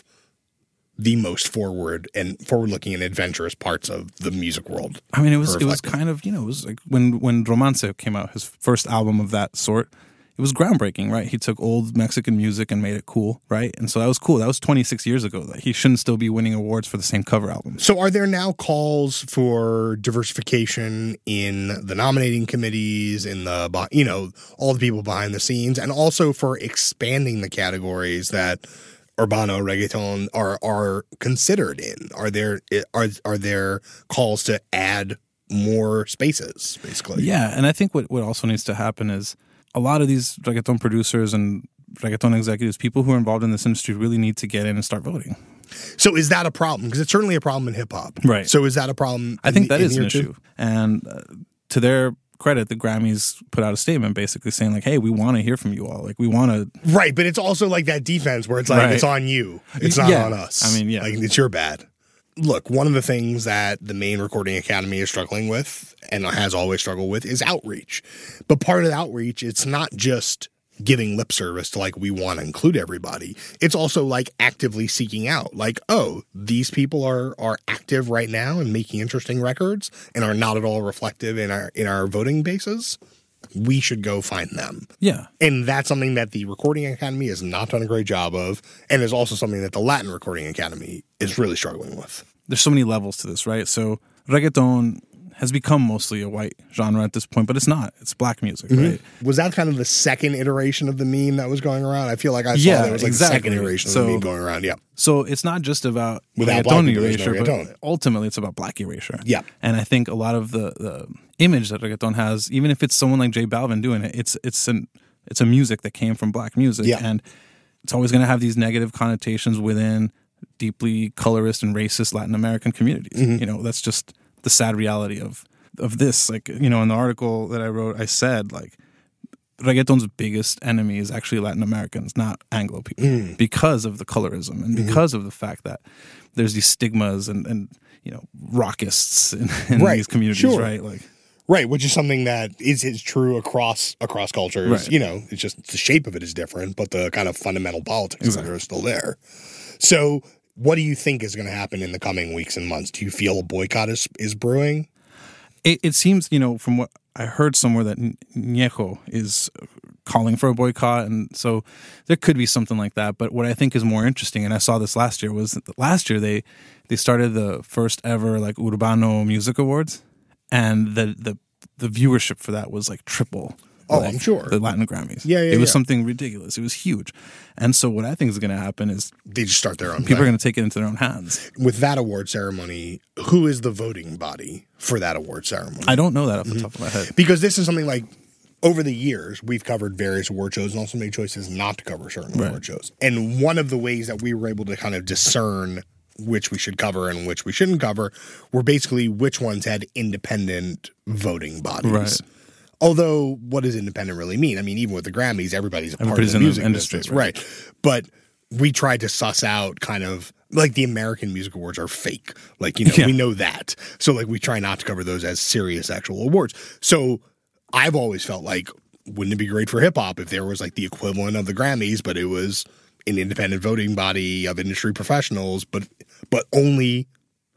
the most forward and forward-looking and adventurous parts of the music world. I mean, it was are it was reflecting. kind of, you know, it was like when when Romance came out, his first album of that sort. It was groundbreaking, right? He took old Mexican music and made it cool, right? And so that was cool. That was twenty-six years ago. Like, he shouldn't still be winning awards for the same cover album. So are there now calls for diversification in the nominating committees, in the, beh- you know, all the people behind the scenes, and also for expanding the categories that Urbano, reggaeton are are considered in? Are there are are there calls to add more spaces, basically? Yeah, and I think what, what also needs to happen is a lot of these reggaeton producers and reggaeton executives, people who are involved in this industry, really need to get in and start voting. So is that a problem? Because it's certainly a problem in hip hop. Right. So is that a problem? I think in- that in is an here too? issue. And uh, to their credit, the Grammys put out a statement basically saying, like, hey, we want to hear from you all. Like, we want to. Right, but it's also like that defense where it's like, Right. it's on you. It's not Yeah. on us. I mean, yeah. Like, it's your bad. Look, one of the things that the Maine Recording Academy is struggling with, and has always struggled with, is outreach. But part of the outreach, it's not just giving lip service to, like, we want to include everybody. It's also like actively seeking out, like, oh, these people are are active right now and making interesting records and are not at all reflective in our in our voting bases. We should go find them. Yeah. And that's something that the Recording Academy has not done a great job of, and is also something that the Latin Recording Academy is really struggling with. There's so many levels to this, right? So reggaeton has become mostly a white genre at this point, but it's not. It's black music, Mhm. right? Was that kind of the second iteration of the meme that was going around? I feel like I saw Yeah, there was like exactly. the second iteration So- of the meme going around. Yeah. So it's not just about Without black reggaeton people, there's no erasure, reggaeton. but ultimately it's about black erasure. Yeah. And I think a lot of the, the image that reggaeton has, even if it's someone like J Balvin doing it, it's it's an it's a music that came from black music. Yeah. And it's always going to have these negative connotations within deeply colorist and racist Latin American communities. Mhm. You know, that's just the sad reality of of this. Like, you know, in the article that I wrote, I said, like, reggaeton's biggest enemy is actually Latin Americans, not Anglo people, Mm. because of the colorism and Mhm. because of the fact that there's these stigmas and, and you know, rockists in, in Right. these communities, Sure. right? Like, Right, which is something that is is true across across cultures. Right. You know, it's just the shape of it is different, but the kind of fundamental politics of it are still there. So, what do you think is going to happen in the coming weeks and months? Do you feel a boycott is is brewing? It, it seems, you know, from what I heard somewhere that Ñejo is calling for a boycott, and so there could be something like that. But what I think is more interesting, and I saw this last year, was that last year they they started the first ever like Urbano Music Awards, and the the the viewership for that was like triple. Oh, like, I'm sure. the Latin Grammys. Yeah, yeah, It was yeah. something ridiculous. It was huge, and so what I think is going to happen is They just start their own. people thing. are going to take it into their own hands. With that award ceremony, who is the voting body for that award ceremony? I don't know that off the Mhm. top of my head. Because this is something like, over the years, we've covered various award shows and also made choices not to cover certain Right. award shows. And one of the ways that we were able to kind of discern which we should cover and which we shouldn't cover were basically which ones had independent voting bodies. Right. Although, what does independent really mean? I mean, even with the Grammys, everybody's a part Everybody's of the in the music industry, business, right. right? But we tried to suss out kind of like the American Music Awards are fake. Like, you know, Yeah. we know that. So, like, we try not to cover those as serious actual awards. So, I've always felt like, wouldn't it be great for hip hop if there was like the equivalent of the Grammys, but it was an independent voting body of industry professionals, but but only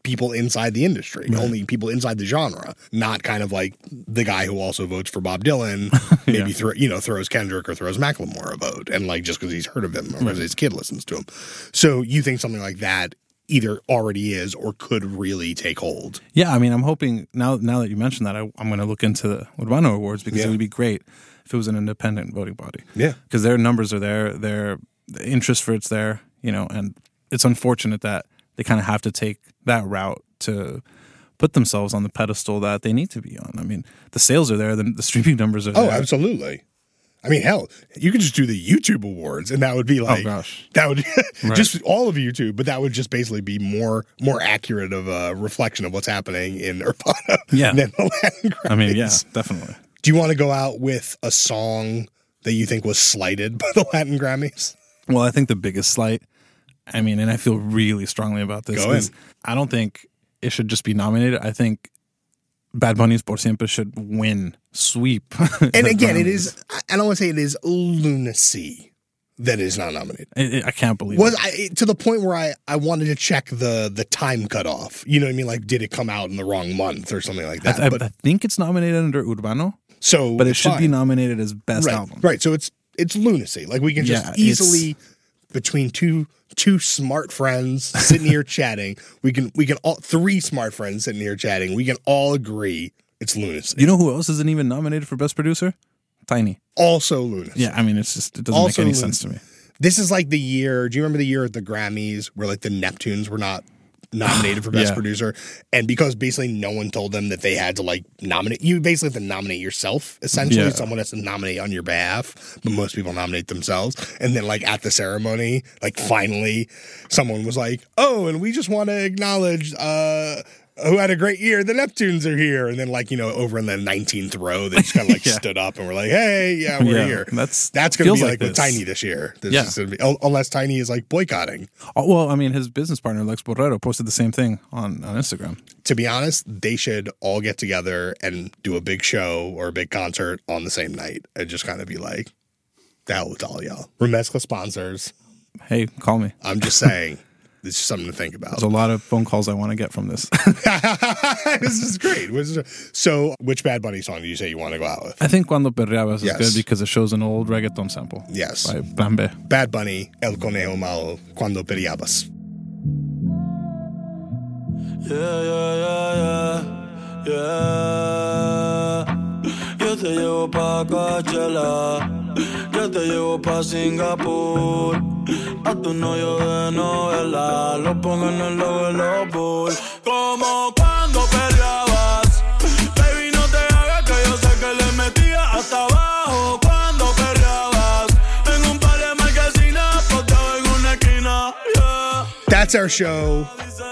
people inside the industry, right. only people inside the genre, not kind of like the guy who also votes for Bob Dylan, maybe yeah. throw, you know, throws Kendrick or throws Macklemore a vote, and like just because he's heard of him or because right. his kid listens to him. So you think something like that either already is or could really take hold? Yeah, I mean, I'm hoping now. Now that you mentioned that, I, I'm going to look into the Urbano Awards because yeah. it would be great if it was an independent voting body. Yeah, because their numbers are there, their the interest for it's there, you know, and it's unfortunate that they kind of have to take that route to put themselves on the pedestal that they need to be on. I mean, the sales are there, the, the streaming numbers are oh, there. Oh, absolutely. I mean, hell, you could just do the YouTube awards, and that would be like, oh gosh, that would right. just all of YouTube, but that would just basically be more more accurate of a reflection of what's happening in Urbano yeah. than the Latin Grammys. I mean, yeah, definitely. Do you want to go out with a song that you think was slighted by the Latin Grammys? Well, I think the biggest slight, I mean, and I feel really strongly about this, Go is in. I don't think it should just be nominated. I think Bad Bunny's Por Siempre should win, sweep. And again, it is, I don't want to say it is lunacy that is not nominated. It, it, I can't believe was it. I, it. To the point where I, I wanted to check the the time cutoff. You know what I mean? Like, did it come out in the wrong month or something like that? I, I, but, I think it's nominated under Urbano, so but it should fine. be nominated as Best right, Album. Right, so it's it's lunacy. Like, we can just Yeah, easily, between two two smart friends sitting here chatting, we can, we can all, three smart friends sitting here chatting, we can all agree it's lunacy. You know who else isn't even nominated for Best Producer? Tiny. Also lunacy. Yeah, I mean, it's just, it doesn't Also make any lunacy. sense to me. This is like the year, do you remember the year at the Grammys where like the Neptunes were not nominated for Best Yeah. Producer? And because basically no one told them that they had to like nominate, you basically have to nominate yourself, essentially. Yeah. Someone has to nominate on your behalf, but most people nominate themselves. And then like at the ceremony, like finally someone was like, oh, and we just want to acknowledge uh who had a great year, the Neptunes are here. And then like, you know, over in the nineteenth row, they just kind of like Yeah. stood up and were like, hey, yeah, we're Yeah, here. that's- That's going to feels be like like with this. Tiny this year. This Yeah. is gonna be, unless Tiny is like boycotting. Oh, well, I mean, his business partner, Lex Borrero, posted the same thing on, on Instagram. To be honest, they should all get together and do a big show or a big concert on the same night and just kind of be like, the hell with all y'all. Remezcla sponsors. Hey, call me. I'm just saying, this is something to think about. There's a lot of phone calls I want to get from this. This is great. So, which Bad Bunny song do you say you want to go out with? I think Cuando Perreabas Yes. is good because it shows an old reggaeton sample. Yes. By Plan B. Bad Bunny, El Conejo Malo, Cuando Periabas. Yeah, yeah, yeah, yeah, yeah. Yo te llevo pa' Coachella, yo te llevo pa' Singapur. A tu novio de novela, lo pongo en el logo de los Bulls. Como cuando perreabas, baby, no te hagas que yo sé que le metía hasta abajo. Cuando perreabas, en un par de marquesinas, poteado en una esquina, yeah. That's our show.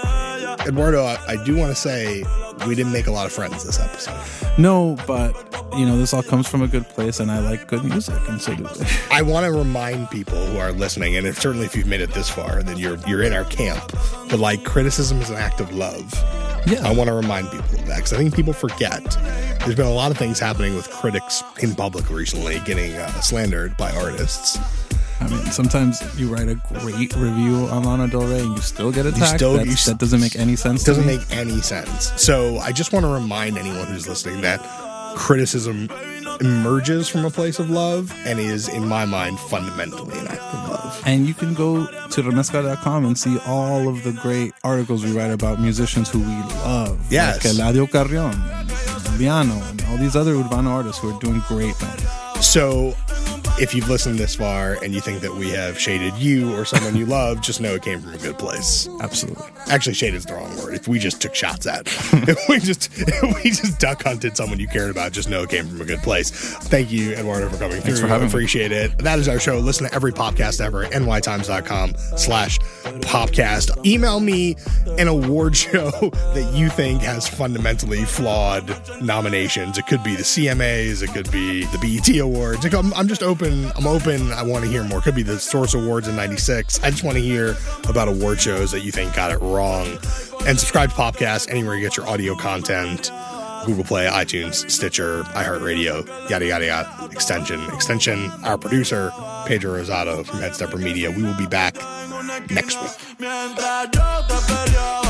Eduardo, I, I do want to say we didn't make a lot of friends this episode. No, but, you know, this all comes from a good place, and I like good music, and so do they. I want to remind people who are listening, and if, certainly if you've made it this far, then you're you're in our camp. But like, criticism is an act of love. Yeah. I want to remind people of that because I think people forget. There's been a lot of things happening with critics in public recently getting uh, slandered by artists. I mean, sometimes you write a great review on Lana Del Rey and you still get attacked. You still, That's, you s- that doesn't make any sense. It doesn't to me. make any sense. So I just want to remind anyone who's listening that criticism emerges from a place of love and is, in my mind, fundamentally an act of love. And you can go to remezcla dot com and see all of the great articles we write about musicians who we love. Yes. Like Eladio Carrion, and Liano, and all these other Urbano artists who are doing great things. So if you've listened this far and you think that we have shaded you or someone you love, just know it came from a good place. Absolutely. Actually, shaded is the wrong word. If we just took shots at, if we just if we just duck hunted someone you cared about, just know it came from a good place. Thank you, Eduardo, for coming Thanks through. for having I appreciate it. That is our show. Listen to every podcast ever at n y times dot com slash popcast. Email me an award show that you think has fundamentally flawed nominations. It could be the C M As. It could be the B E T Awards. It could- I'm, I'm just open. I'm open. I want to hear more. It could be the Source Awards in ninety-six. I just want to hear about award shows that you think got it wrong. And subscribe to Popcast anywhere you get your audio content. Google Play, iTunes, Stitcher, iHeartRadio, yada, yada, yada. Extension. Extension, our producer, Pedro Rosado from Headstepper Media. We will be back next week. Mientras yo te peleaba.